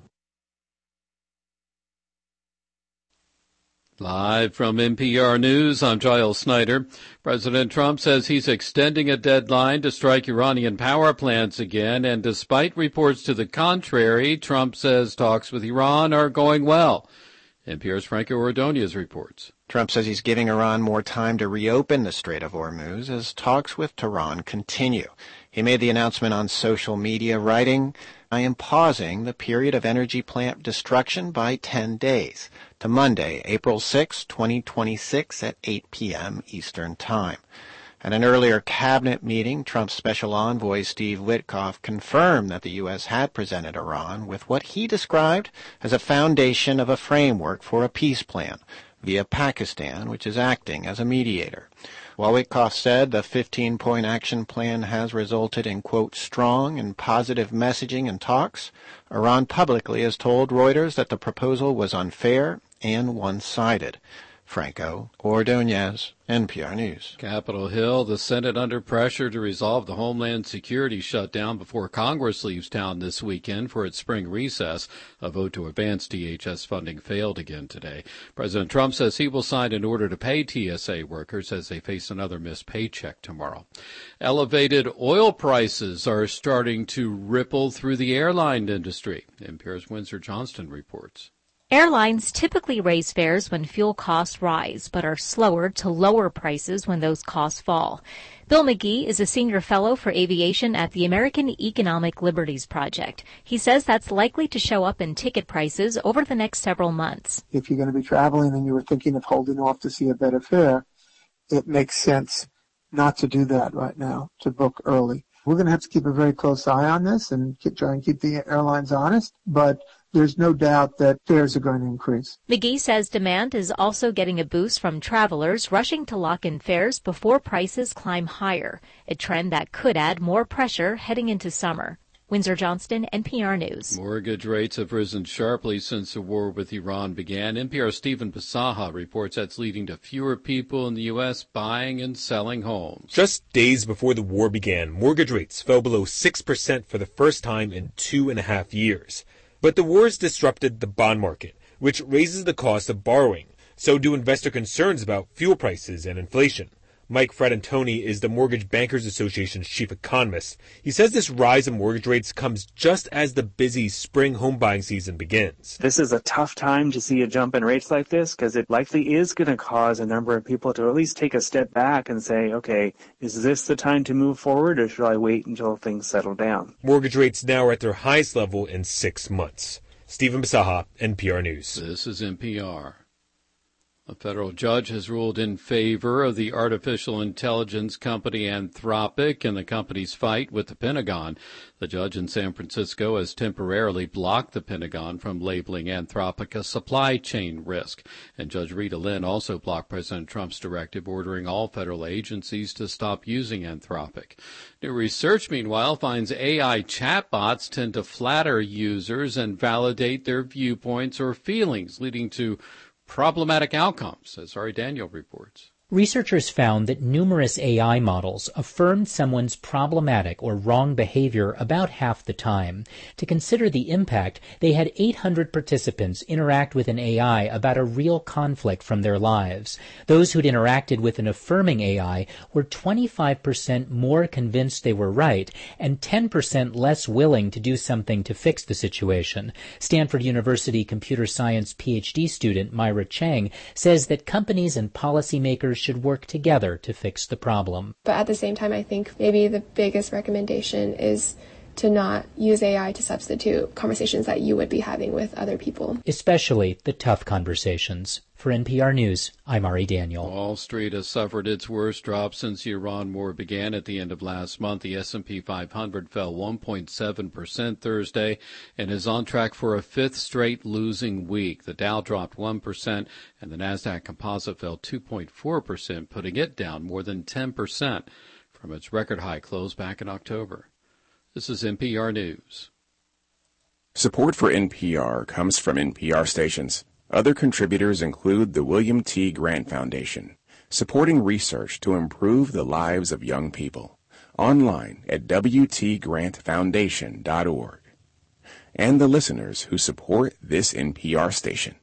Live from N P R News, I'm Giles Snyder. President Trump says he's extending a deadline to strike Iranian power plants again, and despite reports to the contrary, Trump says talks with Iran are going well. N P R's Franco Ordonez reports. Trump says he's giving Iran more time to reopen the Strait of Hormuz as talks with Tehran continue. He made the announcement on social media, writing, "I am pausing the period of energy plant destruction by ten days to Monday, April sixth, twenty twenty-six at eight p.m. Eastern Time." At an earlier cabinet meeting, Trump's special envoy Steve Witkoff confirmed that the U S had presented Iran with what he described as a foundation of a framework for a peace plan via Pakistan, which is acting as a mediator. While Witkoff said the fifteen-point action plan has resulted in, quote, strong and positive messaging and talks, Iran publicly has told Reuters that the proposal was unfair and one-sided. Franco Ordonez, N P R News. Capitol Hill, the Senate under pressure to resolve the Homeland Security shutdown before Congress leaves town this weekend for its spring recess. A vote to advance T H S funding failed again today. President Trump says he will sign an order to pay T S A workers as they face another missed paycheck tomorrow. Elevated oil prices are starting to ripple through the airline industry. N P R's Windsor Johnston reports. Airlines typically raise fares when fuel costs rise, but are slower to lower prices when those costs fall. Bill McGee is a senior fellow for aviation at the American Economic Liberties Project. He says that's likely to show up in ticket prices over the next several months. If you're going to be traveling and you were thinking of holding off to see a better fare, it makes sense not to do that right now, to book early. We're going to have to keep a very close eye on this and keep, try and keep the airlines honest, but there's no doubt that fares are going to increase. McGee says demand is also getting a boost from travelers rushing to lock in fares before prices climb higher, a trend that could add more pressure heading into summer. Windsor Johnston, N P R News. Mortgage rates have risen sharply since the war with Iran began. N P R's Stephen Pasaha reports that's leading to fewer people in the U S buying and selling homes. Just days before the war began, mortgage rates fell below six percent for the first time in two and a half years. But the war has disrupted the bond market, which raises the cost of borrowing. So do investor concerns about fuel prices and inflation. Mike Fratantoni is the Mortgage Bankers Association's chief economist. He says this rise in mortgage rates comes just as the busy spring home buying season begins. This is a tough time to see a jump in rates like this because it likely is going to cause a number of people to at least take a step back and say, okay, is this the time to move forward or should I wait until things settle down? Mortgage rates now are at their highest level in six months. Stephen Basaha, N P R News. This is N P R. A federal judge has ruled in favor of the artificial intelligence company Anthropic in the company's fight with the Pentagon. The judge in San Francisco has temporarily blocked the Pentagon from labeling Anthropic a supply chain risk. And Judge Rita Lynn also blocked President Trump's directive ordering all federal agencies to stop using Anthropic. New research, meanwhile, finds A I chatbots tend to flatter users and validate their viewpoints or feelings, leading to problematic outcomes, as Ari Daniel reports. Researchers found that numerous A I models affirmed someone's problematic or wrong behavior about half the time. To consider the impact, they had eight hundred participants interact with an A I about a real conflict from their lives. Those who'd interacted with an affirming A I were twenty-five percent more convinced they were right and ten percent less willing to do something to fix the situation. Stanford University computer science P H D student Myra Chang says that companies and policymakers should work together to fix the problem. But at the same time, I think maybe the biggest recommendation is to not use A I to substitute conversations that you would be having with other people. Especially the tough conversations. For N P R News, I'm Ari Daniel. Wall Street has suffered its worst drop since the Iran war began at the end of last month. The S and P five hundred fell one point seven percent Thursday and is on track for a fifth straight losing week. The Dow dropped one percent and the Nasdaq Composite fell two point four percent, putting it down more than ten percent from its record high close back in October. This is N P R News. Support for N P R comes from N P R stations. Other contributors include the William T. Grant Foundation, supporting research to improve the lives of young people. Online at w t grant foundation dot org. And the listeners who support this N P R station.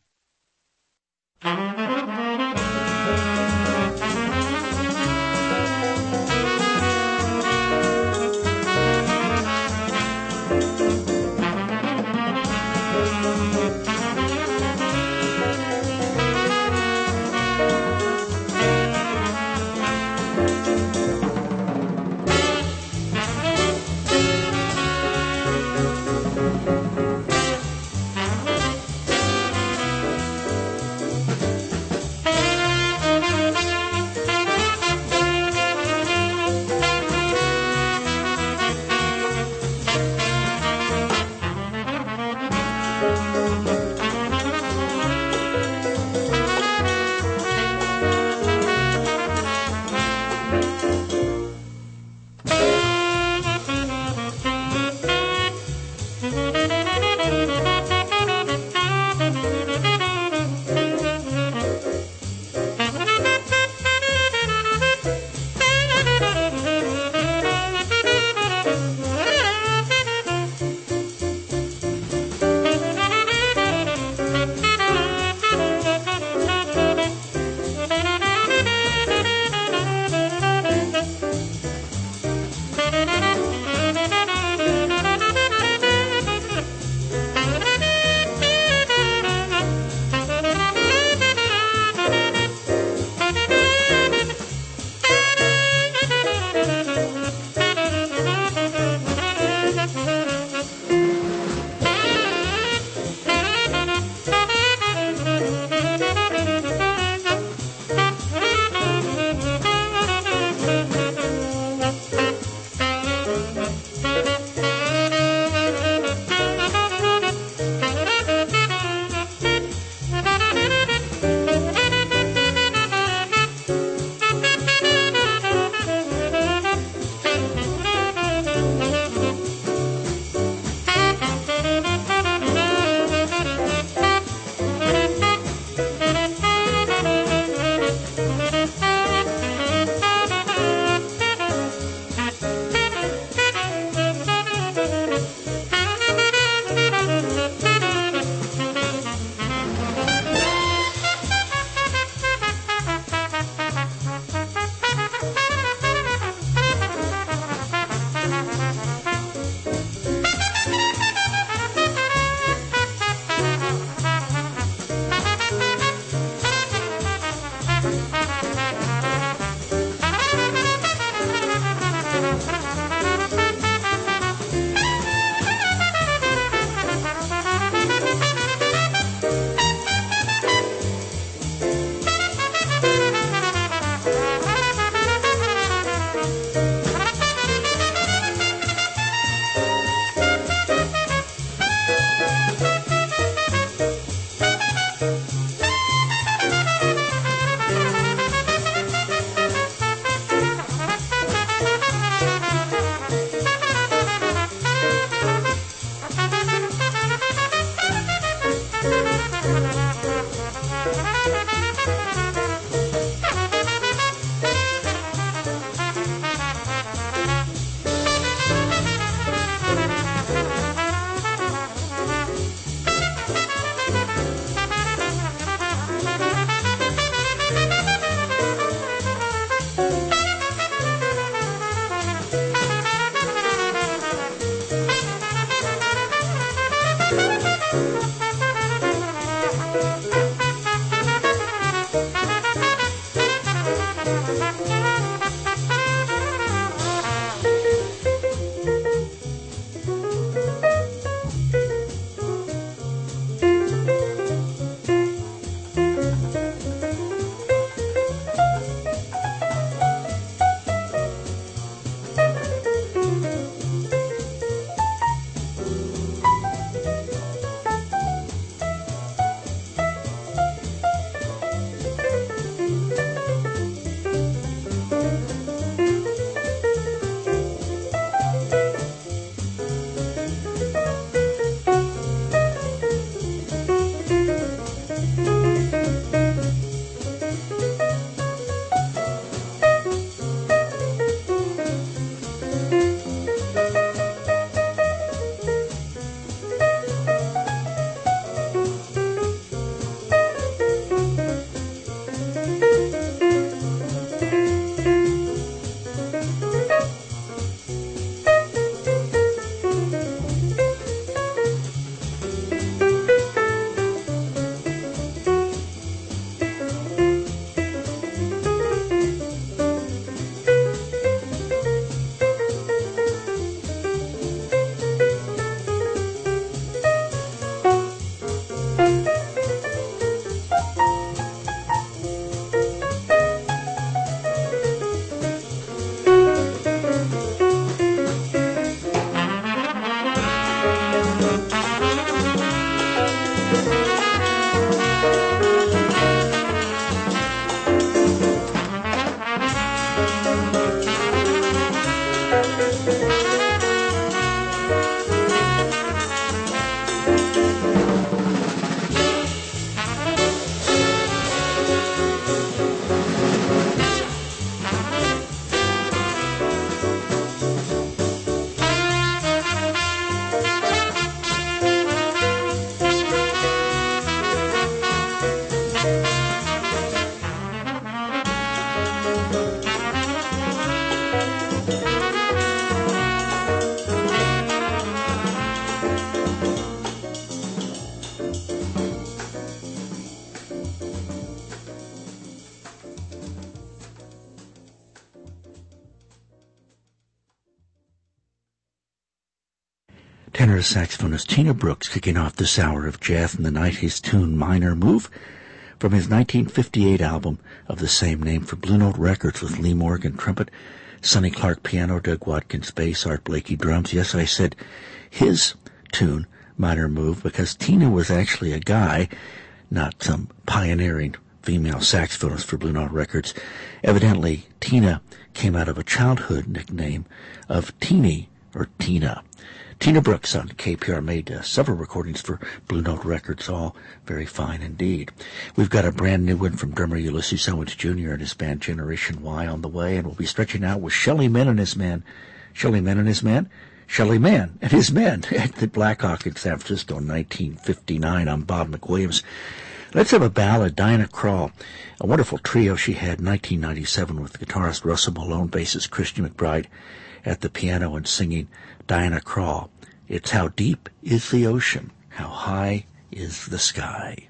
Tenor saxophonist Tina Brooks kicking off this hour of Jazz in the Night, his tune Minor Move from his nineteen fifty-eight album of the same name for Blue Note Records with Lee Morgan trumpet, Sonny Clark piano, Doug Watkins bass, Art Blakey drums. Yes, I said his tune Minor Move because Tina was actually a guy, not some pioneering female saxophonist for Blue Note Records. Evidently, Tina came out of a childhood nickname of Teenie or Tina. Tina Brooks on K P R made uh, several recordings for Blue Note Records, all very fine indeed. We've got a brand new one from drummer Ulysses Owens Junior and his band Generation Y on the way, and we'll be stretching out with Shelly Manne and his man. Shelly Manne and his man? Shelly Manne and his men at the Blackhawk in San Francisco in nineteen fifty-nine. I'm Bob McWilliams. Let's have a ballad, Diana Krall, a wonderful trio she had in nineteen ninety-seven with guitarist Russell Malone, bassist Christian McBride at the piano and singing Diana Krall. It's How Deep is the Ocean, How High is the Sky.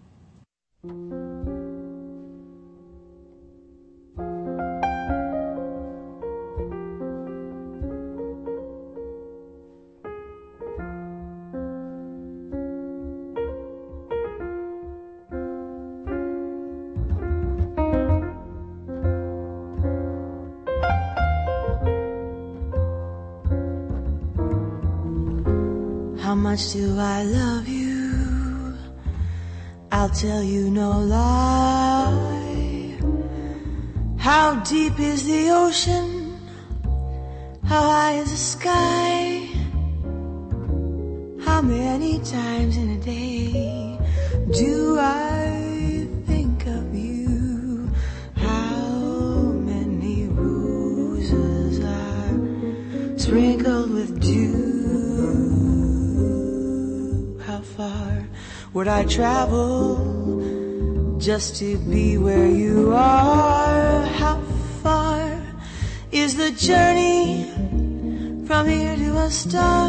How much do I love you? I'll tell you no lie. How deep is the ocean? How high is the sky? How many times in a day do I think of you? How many roses are sprinkled with dew? How far would I travel just to be where you are? How far is the journey from here to a star?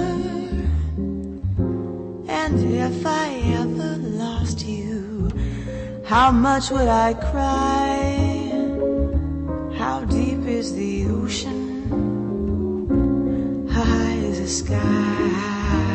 And if I ever lost you, how much would I cry? How deep is the ocean? How high is the sky?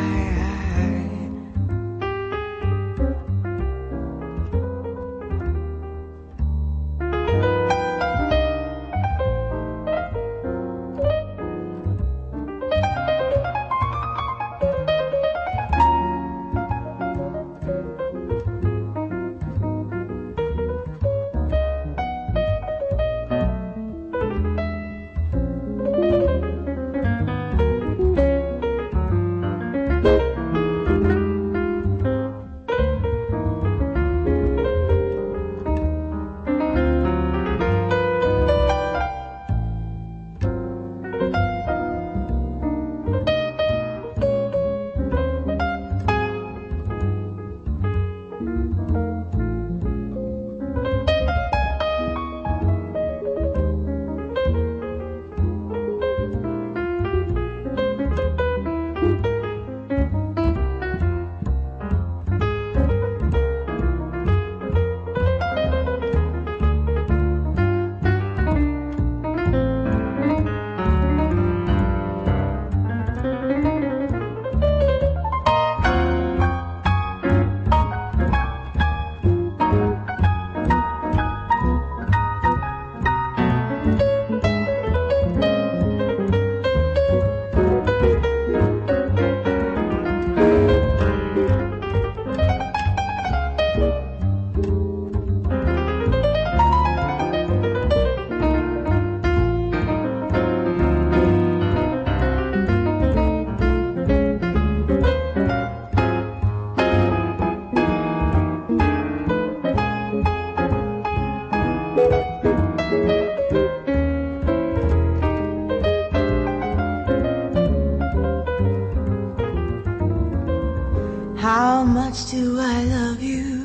How much do I love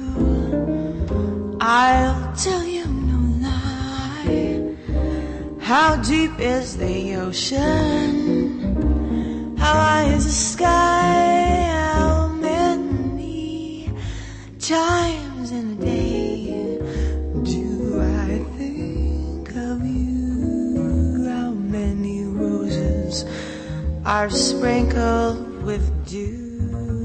you? I'll tell you no lie. How deep is the ocean? How high is the sky? How many times in a day do I think of you? How many roses are sprinkled with dew.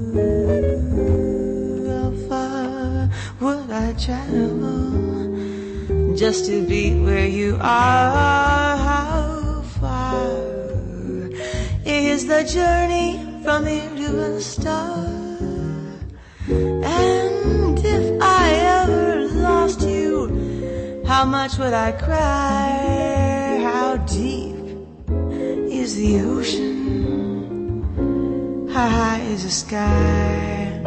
How far would I travel just to be where you are? How far is the journey from here to a star? And if I ever lost you, how much would I cry? How deep is the ocean? How high is the sky?